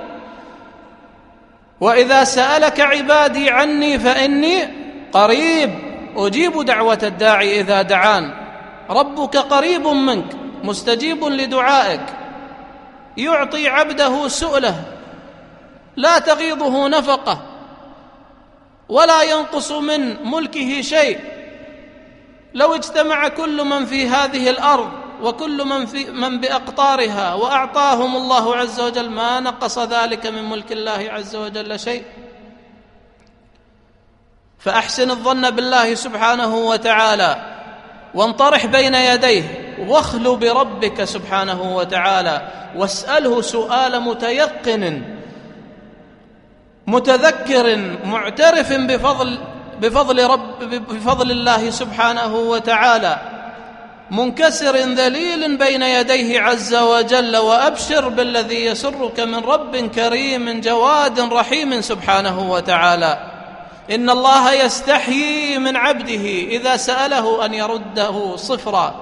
وإذا سألك عبادي عني فإني قريب أجيب دعوة الداعي إذا دعان. ربك قريب منك مستجيب لدعائك، يعطي عبده سؤله، لا تغيضه نفقة ولا ينقص من ملكه شيء. لو اجتمع كل من في هذه الأرض وكل من بأقطارها وأعطاهم الله عز وجل ما نقص ذلك من ملك الله عز وجل شيء. فأحسن الظن بالله سبحانه وتعالى وانطرح بين يديه واخل بربك سبحانه وتعالى واسأله سؤال متيقن متذكر معترف بفضل الله سبحانه وتعالى، منكسر ذليل بين يديه عز وجل، وأبشر بالذي يسرك من رب كريم جواد رحيم سبحانه وتعالى. إن الله يستحيي من عبده إذا سأله أن يرده صفرا.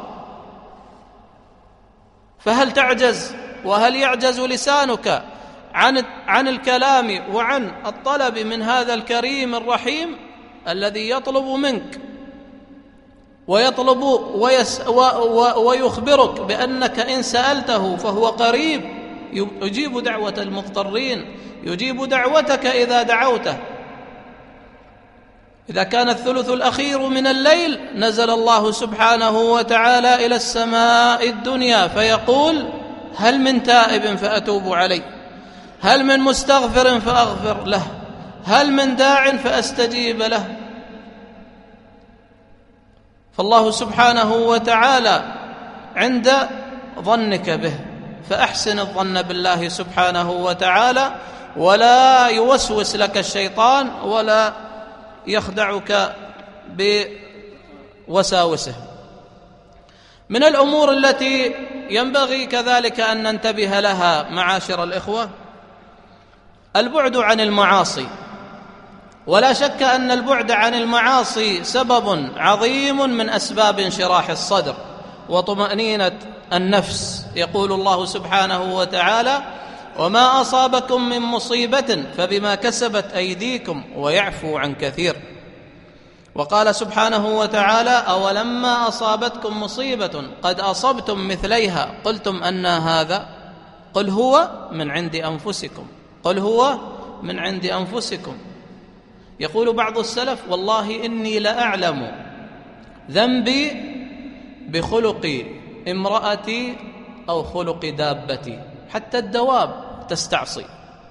فهل تعجز وهل يعجز لسانك عن الكلام وعن الطلب من هذا الكريم الرحيم الذي يطلب منك ويطلب ويخبرك بأنك إن سألته فهو قريب يجيب دعوة المضطرين، يجيب دعوتك إذا دعوته. إذا كان الثلث الأخير من الليل نزل الله سبحانه وتعالى إلى السماء الدنيا فيقول: هل من تائب فأتوب عليه؟ هل من مستغفر فأغفر له؟ هل من داع فأستجيب له؟ فالله سبحانه وتعالى عند ظنك به، فأحسن الظن بالله سبحانه وتعالى، ولا يوسوس لك الشيطان ولا يخدعك بوساوسه. من الأمور التي ينبغي كذلك أن ننتبه لها معاشر الإخوة البعد عن المعاصي. ولا شك أن البعد عن المعاصي سبب عظيم من أسباب انشراح الصدر وطمأنينة النفس. يقول الله سبحانه وتعالى: وما أصابكم من مصيبة فبما كسبت أيديكم ويعفو عن كثير. وقال سبحانه وتعالى: أولما أصابتكم مصيبة قد أصبتم مثليها قلتم أنى هذا قل هو من عند أنفسكم، قل هو من عند أنفسكم. يقول بعض السلف: والله إني لأعلم ذنبي بخلق امرأتي أو خلق دابتي. حتى الدواب تستعصي.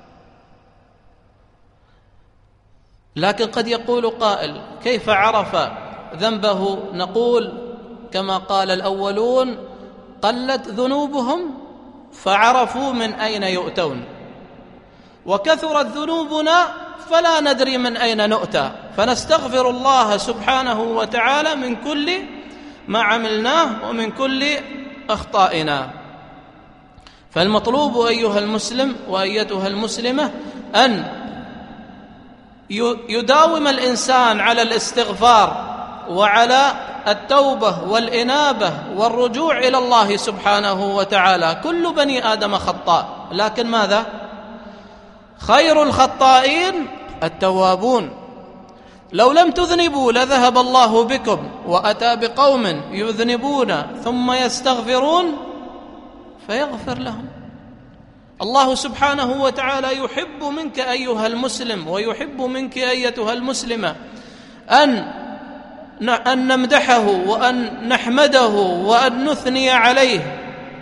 لكن قد يقول قائل: كيف عرف ذنبه؟ نقول كما قال الأولون: قلت ذنوبهم فعرفوا من أين يؤتون، وكثرت ذنوبنا فلا ندري من أين نؤتى، فنستغفر الله سبحانه وتعالى من كل ما عملناه ومن كل أخطائنا. فالمطلوب أيها المسلم وأيتها المسلمة أن يداوم الإنسان على الاستغفار وعلى التوبة والإنابة والرجوع إلى الله سبحانه وتعالى. كل بني آدم خطاء، لكن ماذا؟ خير الخطائين التوابون. لو لم تذنبوا لذهب الله بكم وأتى بقوم يذنبون ثم يستغفرون فيغفر لهم. الله سبحانه وتعالى يحب منك أيها المسلم ويحب منك أيتها المسلمة أن نمدحه وأن نحمده وأن نثني عليه،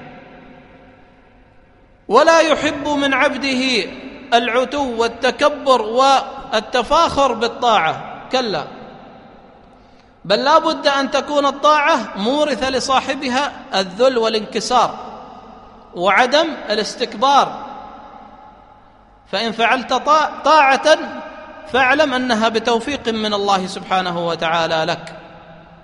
ولا يحب من عبده العتو والتكبر والتفاخر بالطاعة، كلا، بل لا بد أن تكون الطاعة مورثة لصاحبها الذل والانكسار وعدم الاستكبار. فإن فعلت طاعة فاعلم أنها بتوفيق من الله سبحانه وتعالى لك.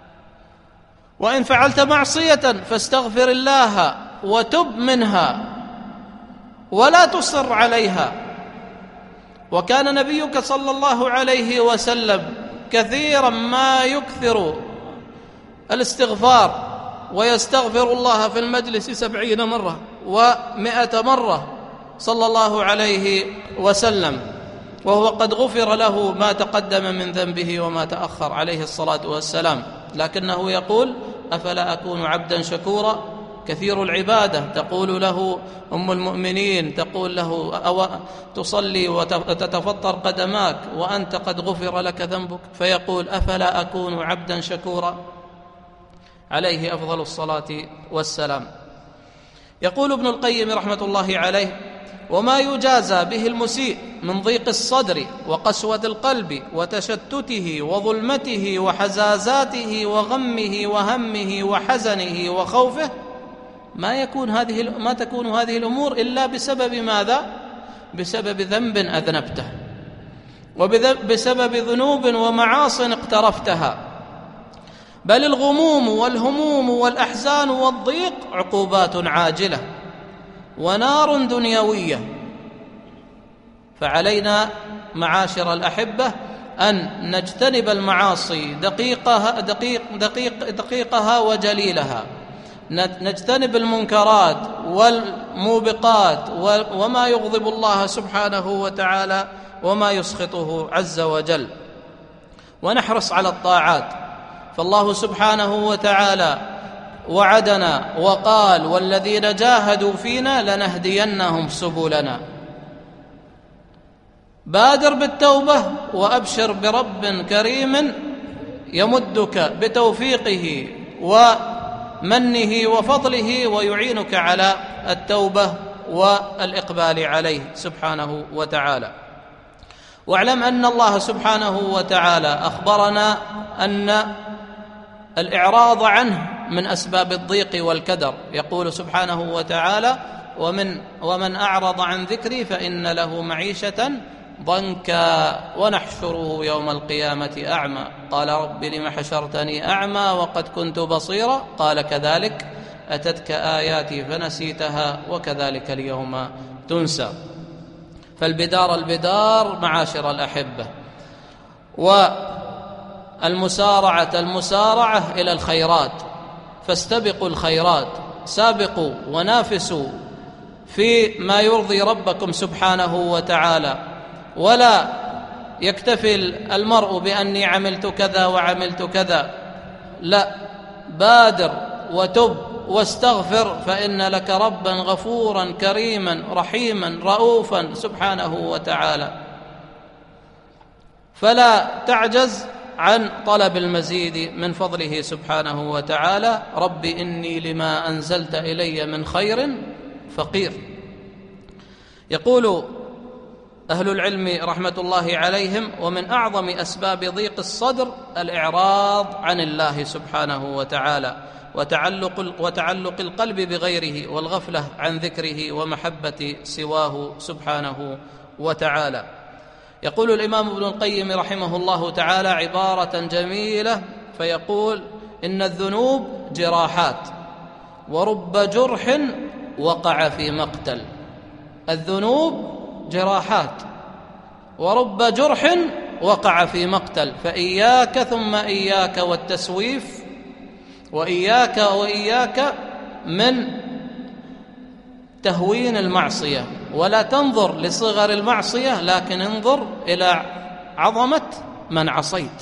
وإن فعلت معصية فاستغفر الله وتب منها ولا تصر عليها. وكان نبيك صلى الله عليه وسلم كثيرا ما يكثر الاستغفار ويستغفر الله في المجلس 70 مرة و100 مرة صلى الله عليه وسلم، وهو قد غفر له ما تقدم من ذنبه وما تأخر عليه الصلاة والسلام، لكنه يقول: أفلا أكون عبدا شكورا؟ كثير العبادة. تقول له أم المؤمنين، تقول له: أو تصلي وتتفطر قدماك وأنت قد غفر لك ذنبك؟ فيقول: أفلا أكون عبدا شكورا؟ عليه أفضل الصلاة والسلام. يقول ابن القيم رحمة الله عليه: وما يجازى به المسيء من ضيق الصدر وقسوة القلب وتشتته وظلمته وحزازاته وغمه وهمه وحزنه وخوفه ما تكون هذه الأمور إلا بسبب ماذا؟ بسبب ذنب أذنبته، وبسبب ذنوب ومعاصٍ اقترفتها. بل الغموم والهموم والأحزان والضيق عقوبات عاجلة ونار دنيوية. فعلينا معاشر الأحبة أن نجتنب المعاصي دقيقها وجليلها، نجتنب المنكرات والموبقات وما يغضب الله سبحانه وتعالى وما يسخطه عز وجل، ونحرص على الطاعات. فالله سبحانه وتعالى وعدنا وقال: والذين جاهدوا فينا لنهدينهم سبلنا. بادر بالتوبة وأبشر برب كريم يمدك بتوفيقه ومنه وفضله ويعينك على التوبة والإقبال عليه سبحانه وتعالى. واعلم أن الله سبحانه وتعالى أخبرنا أن الإعراض عنه من أسباب الضيق والكدر. يقول سبحانه وتعالى: ومن أعرض عن ذكري فإن له معيشة ضنكا ونحشره يوم القيامة أعمى قال رب لم حشرتني أعمى وقد كنت بصيرا قال كذلك أتتك آياتي فنسيتها وكذلك اليوم تنسى. فالبدار معاشر الأحبة، المسارعة إلى الخيرات، فاستبقوا الخيرات، سابقوا ونافسوا في ما يرضي ربكم سبحانه وتعالى. ولا يكتفي المرء بأني عملت كذا وعملت كذا، لا، بادر وتب واستغفر، فإن لك ربا غفورا كريما رحيما رؤوفا سبحانه وتعالى. فلا تعجز عن طلب المزيد من فضله سبحانه وتعالى. رب إني لما أنزلت إلي من خير فقير. يقول أهل العلم رحمة الله عليهم: ومن أعظم أسباب ضيق الصدر الإعراض عن الله سبحانه وتعالى وتعلق القلب بغيره والغفلة عن ذكره ومحبة سواه سبحانه وتعالى. يقول الإمام ابن القيم رحمه الله تعالى عبارة جميلة فيقول: إن الذنوب جراحات ورب جرح وقع في مقتل. الذنوب جراحات ورب جرح وقع في مقتل. فإياك ثم إياك والتسويف، وإياك من تهوين المعصية، ولا تنظر لصغر المعصية لكن انظر إلى عظمة من عصيت.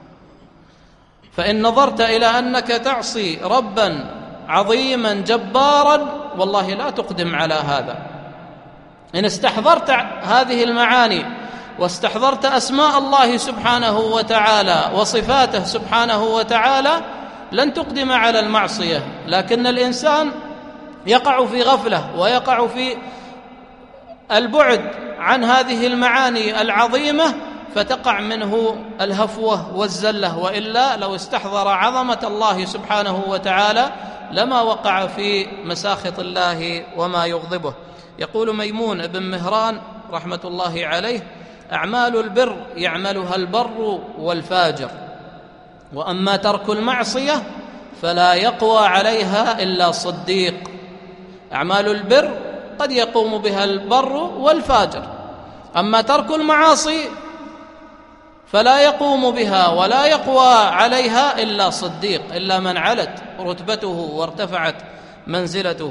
فإن نظرت إلى أنك تعصي ربا عظيما جبارا والله لا تقدم على هذا. إن استحضرت هذه المعاني واستحضرت أسماء الله سبحانه وتعالى وصفاته سبحانه وتعالى لن تقدم على المعصية. لكن الإنسان يقع في غفلة ويقع في البعد عن هذه المعاني العظيمة فتقع منه الهفوة والزلة. وإلا لو استحضر عظمة الله سبحانه وتعالى لما وقع في مساخط الله وما يغضبه. يقول ميمون بن مهران رحمة الله عليه: أعمال البر يعملها البر والفاجر، وأما ترك المعصية فلا يقوى عليها إلا صديق. أعمال البر قد يقوم بها البر والفاجر، أما ترك المعاصي فلا يقوم بها ولا يقوى عليها إلا صديق، إلا من علت رتبته وارتفعت منزلته.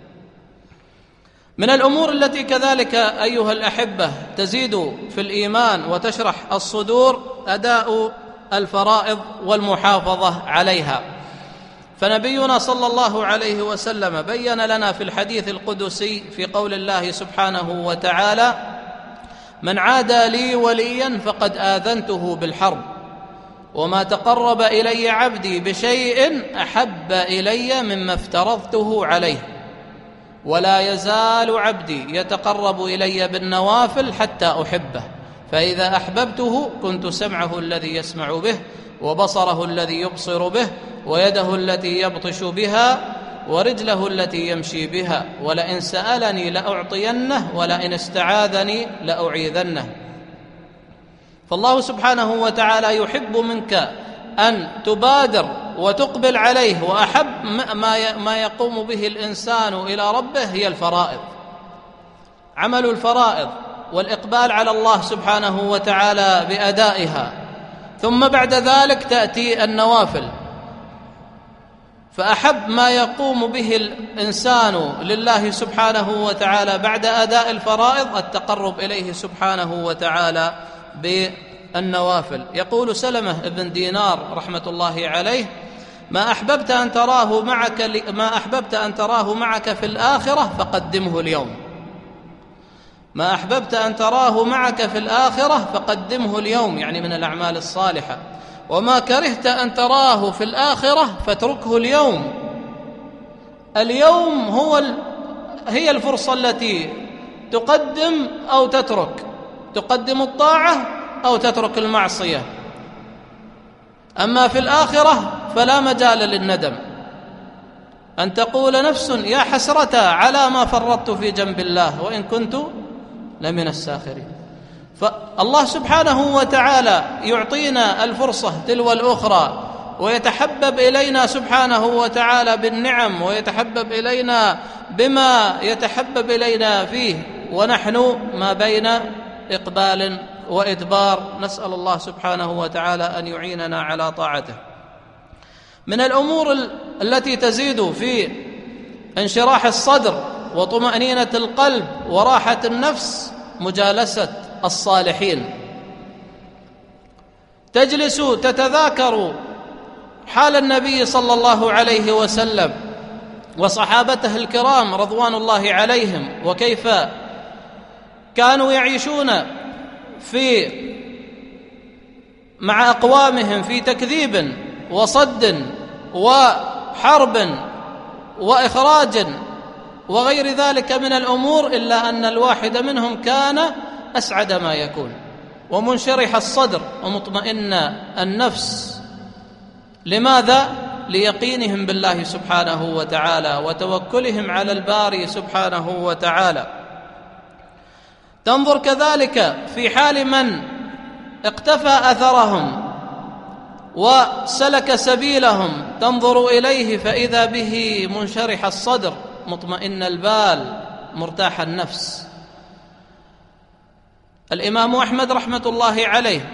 من الأمور التي كذلك أيها الأحبة تزيد في الإيمان وتشرح الصدور أداء الفرائض والمحافظة عليها. فنبينا صلى الله عليه وسلم بين لنا في الحديث القدسي في قول الله سبحانه وتعالى: من عادى لي وليا فقد آذنته بالحرب، وما تقرب إلي عبدي بشيء أحب إلي مما افترضته عليه، ولا يزال عبدي يتقرب إلي بالنوافل حتى أحبه، فإذا أحببته كنت سمعه الذي يسمع به، وبصره الذي يبصر به، ويده التي يبطش بها، ورجله التي يمشي بها، ولئن سألني لأعطينه، ولئن استعاذني لأعيذنه. فالله سبحانه وتعالى يحب منك أن تبادر وتقبل عليه، وأحب ما يقوم به الإنسان إلى ربه هي الفرائض، عمل الفرائض والإقبال على الله سبحانه وتعالى بأدائها، ثم بعد ذلك تأتي النوافل. فأحب ما يقوم به الإنسان لله سبحانه وتعالى بعد أداء الفرائض التقرب إليه سبحانه وتعالى بالنوافل. يقول سلمة بن دينار رحمة الله عليه: ما أحببت أن تراه معك في الآخرة فقدمه اليوم. ما أحببت أن تراه معك في الآخرة فقدمه اليوم، يعني من الأعمال الصالحة. وما كرهت أن تراه في الآخرة فاتركه اليوم. اليوم هي الفرصة التي تقدم أو تترك، تقدم الطاعة أو تترك المعصية. أما في الآخرة فلا مجال للندم، أن تقول نفس يا حسرة على ما فرطت في جنب الله وإن كنت لمن الساخرين. فالله سبحانه وتعالى يعطينا الفرصة تلو الأخرى، ويتحبب إلينا سبحانه وتعالى بالنعم، ويتحبب إلينا بما يتحبب إلينا فيه، ونحن ما بين إقبال وإدبار. نسأل الله سبحانه وتعالى أن يعيننا على طاعته. من الأمور التي تزيد في انشراح الصدر وطمأنينة القلب وراحة النفس مجالسة الصالحين. تجلس تتذاكر حال النبي صلى الله عليه وسلم وصحابته الكرام رضوان الله عليهم، وكيف كانوا يعيشون مع أقوامهم في تكذيب وصد وحرب وإخراج وغير ذلك من الأمور، إلا أن الواحد منهم كان أسعد ما يكون، ومنشرح الصدر ومطمئن النفس. لماذا؟ ليقينهم بالله سبحانه وتعالى وتوكلهم على الباري سبحانه وتعالى. تنظر كذلك في حال من اقتفى أثرهم وسلك سبيلهم، تنظر إليه فإذا به منشرح الصدر مطمئن البال مرتاح النفس. الإمام أحمد رحمة الله عليه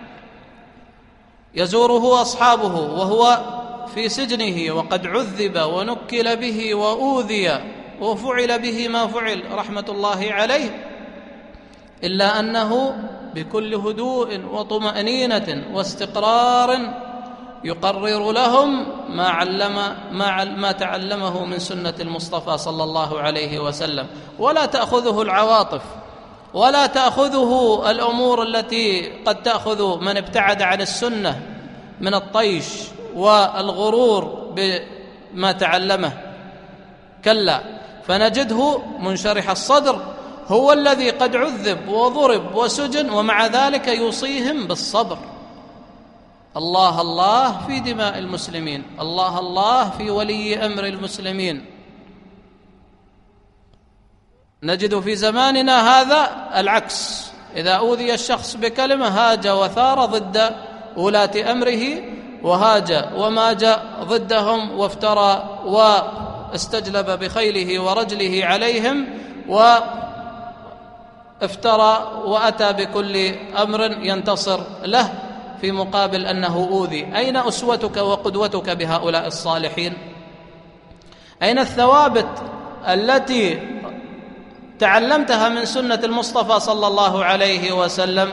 يزوره أصحابه وهو في سجنه، وقد عذب ونكل به وأوذي وفعل به ما فعل رحمة الله عليه، إلا أنه بكل هدوء وطمأنينة واستقرار يقرر لهم ما تعلمه من سنة المصطفى صلى الله عليه وسلم، ولا تأخذه العواطف ولا تأخذه الأمور التي قد تأخذ من ابتعد عن السنة من الطيش والغرور بما تعلمه. كلا، فنجده منشرح الصدر، هو الذي قد عذب وضرب وسجن، ومع ذلك يوصيهم بالصبر. الله الله في دماء المسلمين، الله الله في ولي أمر المسلمين. نجد في زماننا هذا العكس، إذا أوذي الشخص بكلمة هاج وثار ضد ولاة أمره وهاج وماج ضدهم وافترى واستجلب بخيله ورجله عليهم وافترى وأتى بكل أمر ينتصر له في مقابل أنه أوذي. أين أسوتك وقدوتك بهؤلاء الصالحين؟ أين الثوابت التي تعلمتها من سنة المصطفى صلى الله عليه وسلم؟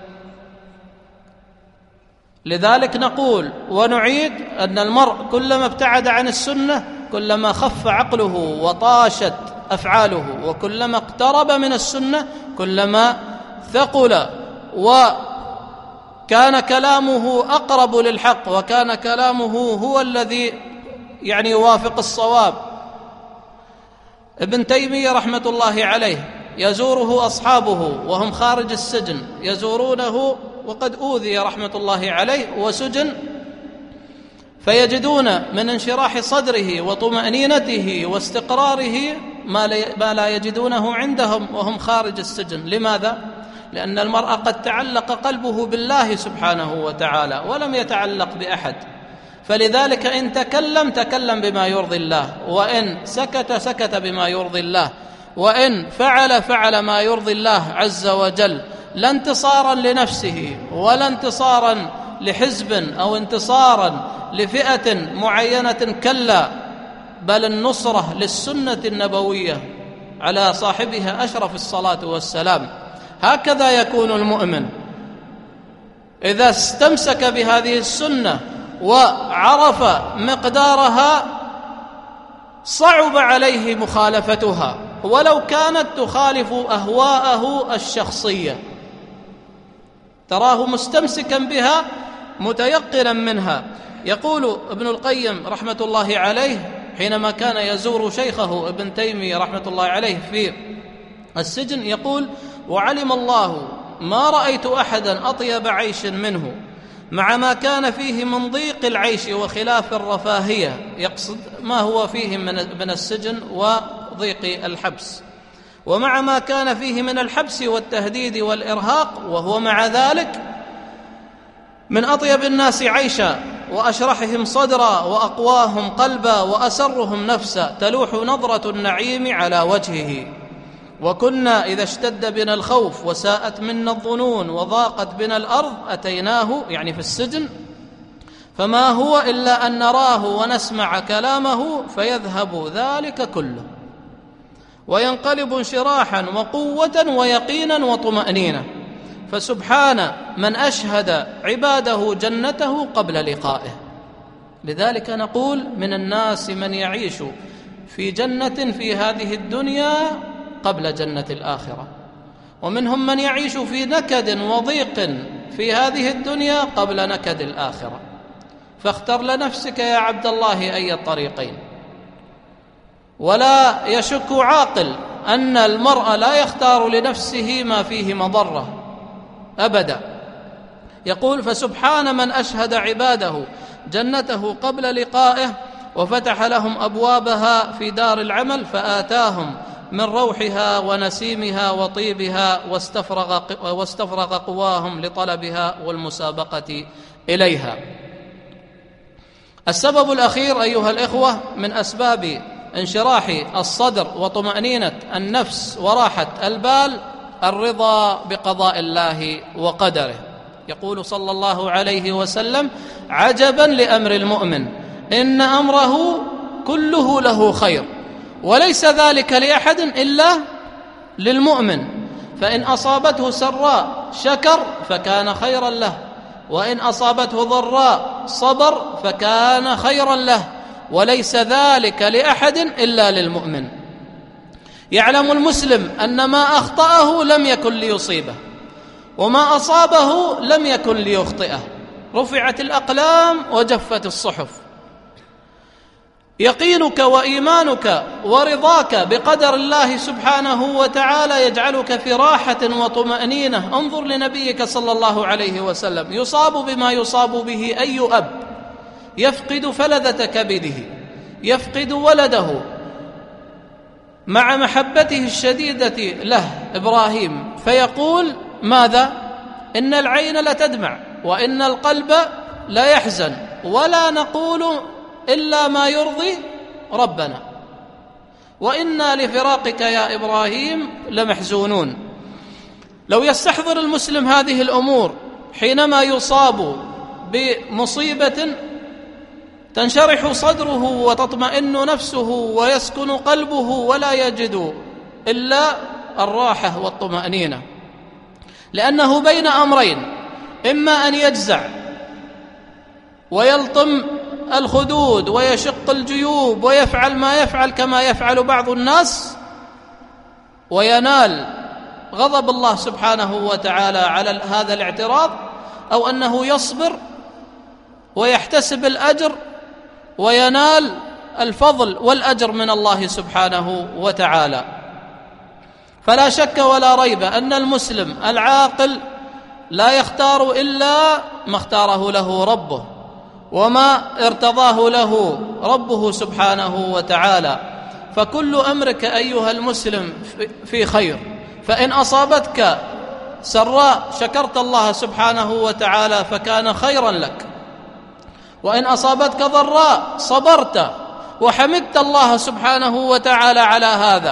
لذلك نقول ونعيد أن المرء كلما ابتعد عن السنة كلما خف عقله وطاشت أفعاله، وكلما اقترب من السنة كلما ثقل وكان كلامه أقرب للحق، وكان كلامه هو الذي يوافق الصواب. ابن تيمية رحمة الله عليه يزوره أصحابه وهم خارج السجن، يزورونه وقد أوذي رحمة الله عليه وسجن، فيجدون من انشراح صدره وطمأنينته واستقراره ما لا يجدونه عندهم وهم خارج السجن. لماذا؟ لأن المرء قد تعلق قلبه بالله سبحانه وتعالى ولم يتعلق بأحد، فلذلك إن تكلم بما يرضي الله، وإن سكت بما يرضي الله، وإن فعل ما يرضي الله عز وجل، لا انتصارا لنفسه ولا انتصارا لحزب أو انتصارا لفئة معينة، كلا، بل النصرة للسنة النبوية على صاحبها أشرف الصلاة والسلام. هكذا يكون المؤمن إذا استمسك بهذه السنة وعرف مقدارها صعب عليه مخالفتها ولو كانت تخالف أهواءه الشخصية، تراه مستمسكا بها متيقنا منها. يقول ابن القيم رحمة الله عليه حينما كان يزور شيخه ابن تيمية رحمة الله عليه في السجن، يقول: وعلم الله ما رأيت أحدا أطيب عيش منه، مع ما كان فيه من ضيق العيش وخلاف الرفاهية، يقصد ما هو فيه من السجن وضيق الحبس، ومع ما كان فيه من الحبس والتهديد والإرهاق، وهو مع ذلك من أطيب الناس عيشا وأشرحهم صدرا وأقواهم قلبا وأسرهم نفسا، تلوح نظرة النعيم على وجهه. وكنا إذا اشتد بنا الخوف وساءت منا الظنون وضاقت بنا الأرض أتيناه، يعني في السجن، فما هو إلا أن نراه ونسمع كلامه فيذهب ذلك كله، وينقلب انشراحا وقوة ويقينا وطمأنينة. فسبحان من أشهد عباده جنته قبل لقائه. لذلك نقول: من الناس من يعيش في جنة في هذه الدنيا قبل جنة الآخرة، ومنهم من يعيش في نكد وضيق في هذه الدنيا قبل نكد الآخرة. فاختر لنفسك يا عبد الله أي الطريقين. ولا يشك عاقل أن المرء لا يختار لنفسه ما فيه مضرة أبدا. يقول: فسبحان من أشهد عباده جنته قبل لقائه وفتح لهم أبوابها في دار العمل، فآتاهم من روحها ونسيمها وطيبها، واستفرغ قواهم لطلبها والمسابقة إليها. السبب الأخير أيها الإخوة من أسباب انشراح الصدر وطمأنينة النفس وراحة البال الرضا بقضاء الله وقدره. يقول صلى الله عليه وسلم: عجبا لأمر المؤمن، إن أمره كله له خير، وليس ذلك لأحد إلا للمؤمن، فإن أصابته سراء شكر فكان خيرا له، وإن أصابته ضراء صبر فكان خيرا له، وليس ذلك لأحد إلا للمؤمن. يعلم المسلم أن ما أخطأه لم يكن ليصيبه، وما أصابه لم يكن ليخطئه، رفعت الأقلام وجفت الصحف. يقينك وإيمانك ورضاك بقدر الله سبحانه وتعالى يجعلك في راحة وطمأنينة. انظر لنبيك صلى الله عليه وسلم، يصاب بما يصاب به أي أب، يفقد فلذة كبده، يفقد ولده مع محبته الشديدة له إبراهيم، فيقول: ماذا؟ إن العين لتدمع وإن القلب لا يحزن ولا نقول إلا ما يرضي ربنا، وإنا لفراقك يا إبراهيم لمحزونون. لو يستحضر المسلم هذه الأمور حينما يصاب بمصيبة تنشرح صدره وتطمئن نفسه ويسكن قلبه ولا يجد إلا الراحة والطمأنينة، لأنه بين أمرين: إما أن يجزع ويلطم الخدود ويشق الجيوب ويفعل ما يفعل كما يفعل بعض الناس وينال غضب الله سبحانه وتعالى على هذا الاعتراض، أو أنه يصبر ويحتسب الأجر وينال الفضل والأجر من الله سبحانه وتعالى. فلا شك ولا ريب أن المسلم العاقل لا يختار إلا ما اختاره له ربه وما ارتضاه له ربه سبحانه وتعالى. فكل أمرك أيها المسلم في خير، فإن أصابتك سراء شكرت الله سبحانه وتعالى فكان خيرا لك، وإن أصابتك ضراء صبرت وحمدت الله سبحانه وتعالى على هذا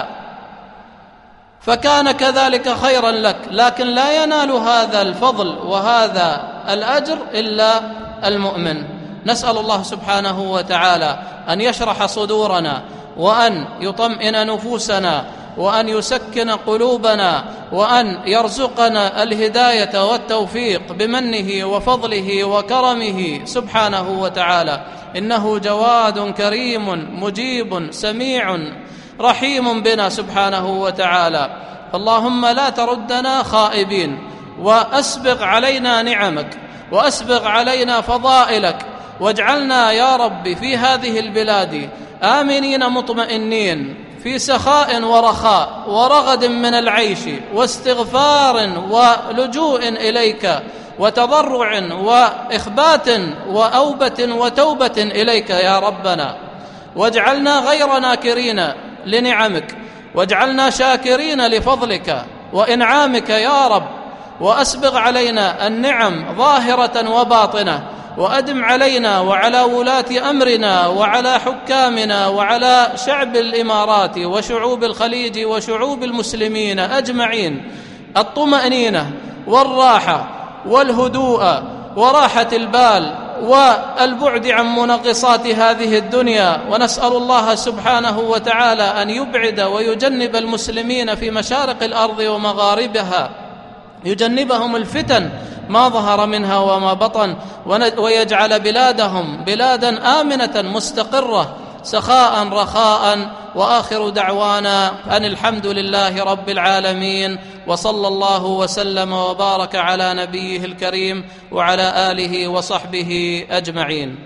فكان كذلك خيرا لك. لكن لا ينال هذا الفضل وهذا الأجر إلا المؤمن. نسأل الله سبحانه وتعالى أن يشرح صدورنا وأن يطمئن نفوسنا وأن يسكن قلوبنا وأن يرزقنا الهداية والتوفيق بمنه وفضله وكرمه سبحانه وتعالى، إنه جواد كريم مجيب سميع رحيم بنا سبحانه وتعالى. اللهم لا تردنا خائبين، وأسبغ علينا نعمك وأسبغ علينا فضائلك، واجعلنا يا رب في هذه البلاد آمنين مطمئنين في سخاء ورخاء ورغد من العيش واستغفار ولجوء إليك وتضرع وإخبات وأوبة وتوبة إليك يا ربنا، واجعلنا غير ناكرين لنعمك، واجعلنا شاكرين لفضلك وإنعامك يا رب، وأسبغ علينا النعم ظاهرة وباطنة، وأدم علينا وعلى ولاة أمرنا وعلى حكامنا وعلى شعب الإمارات وشعوب الخليج وشعوب المسلمين أجمعين الطمأنينة والراحة والهدوء وراحة البال والبعد عن منغصات هذه الدنيا. ونسأل الله سبحانه وتعالى أن يبعد ويجنب المسلمين في مشارق الأرض ومغاربها، يجنبهم الفتن ما ظهر منها وما بطن، ويجعل بلادهم بلادا آمنة مستقرة سخاء رخاء. وآخر دعوانا أن الحمد لله رب العالمين، وصلى الله وسلم وبارك على نبيه الكريم وعلى آله وصحبه أجمعين.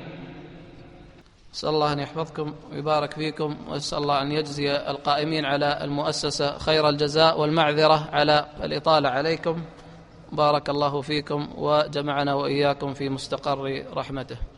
أسأل الله أن يحفظكم ويبارك فيكم، وأسأل الله أن يجزي القائمين على المؤسسة خير الجزاء، والمعذرة على الإطالة عليكم. بارك الله فيكم وجمعنا وإياكم في مستقر رحمته.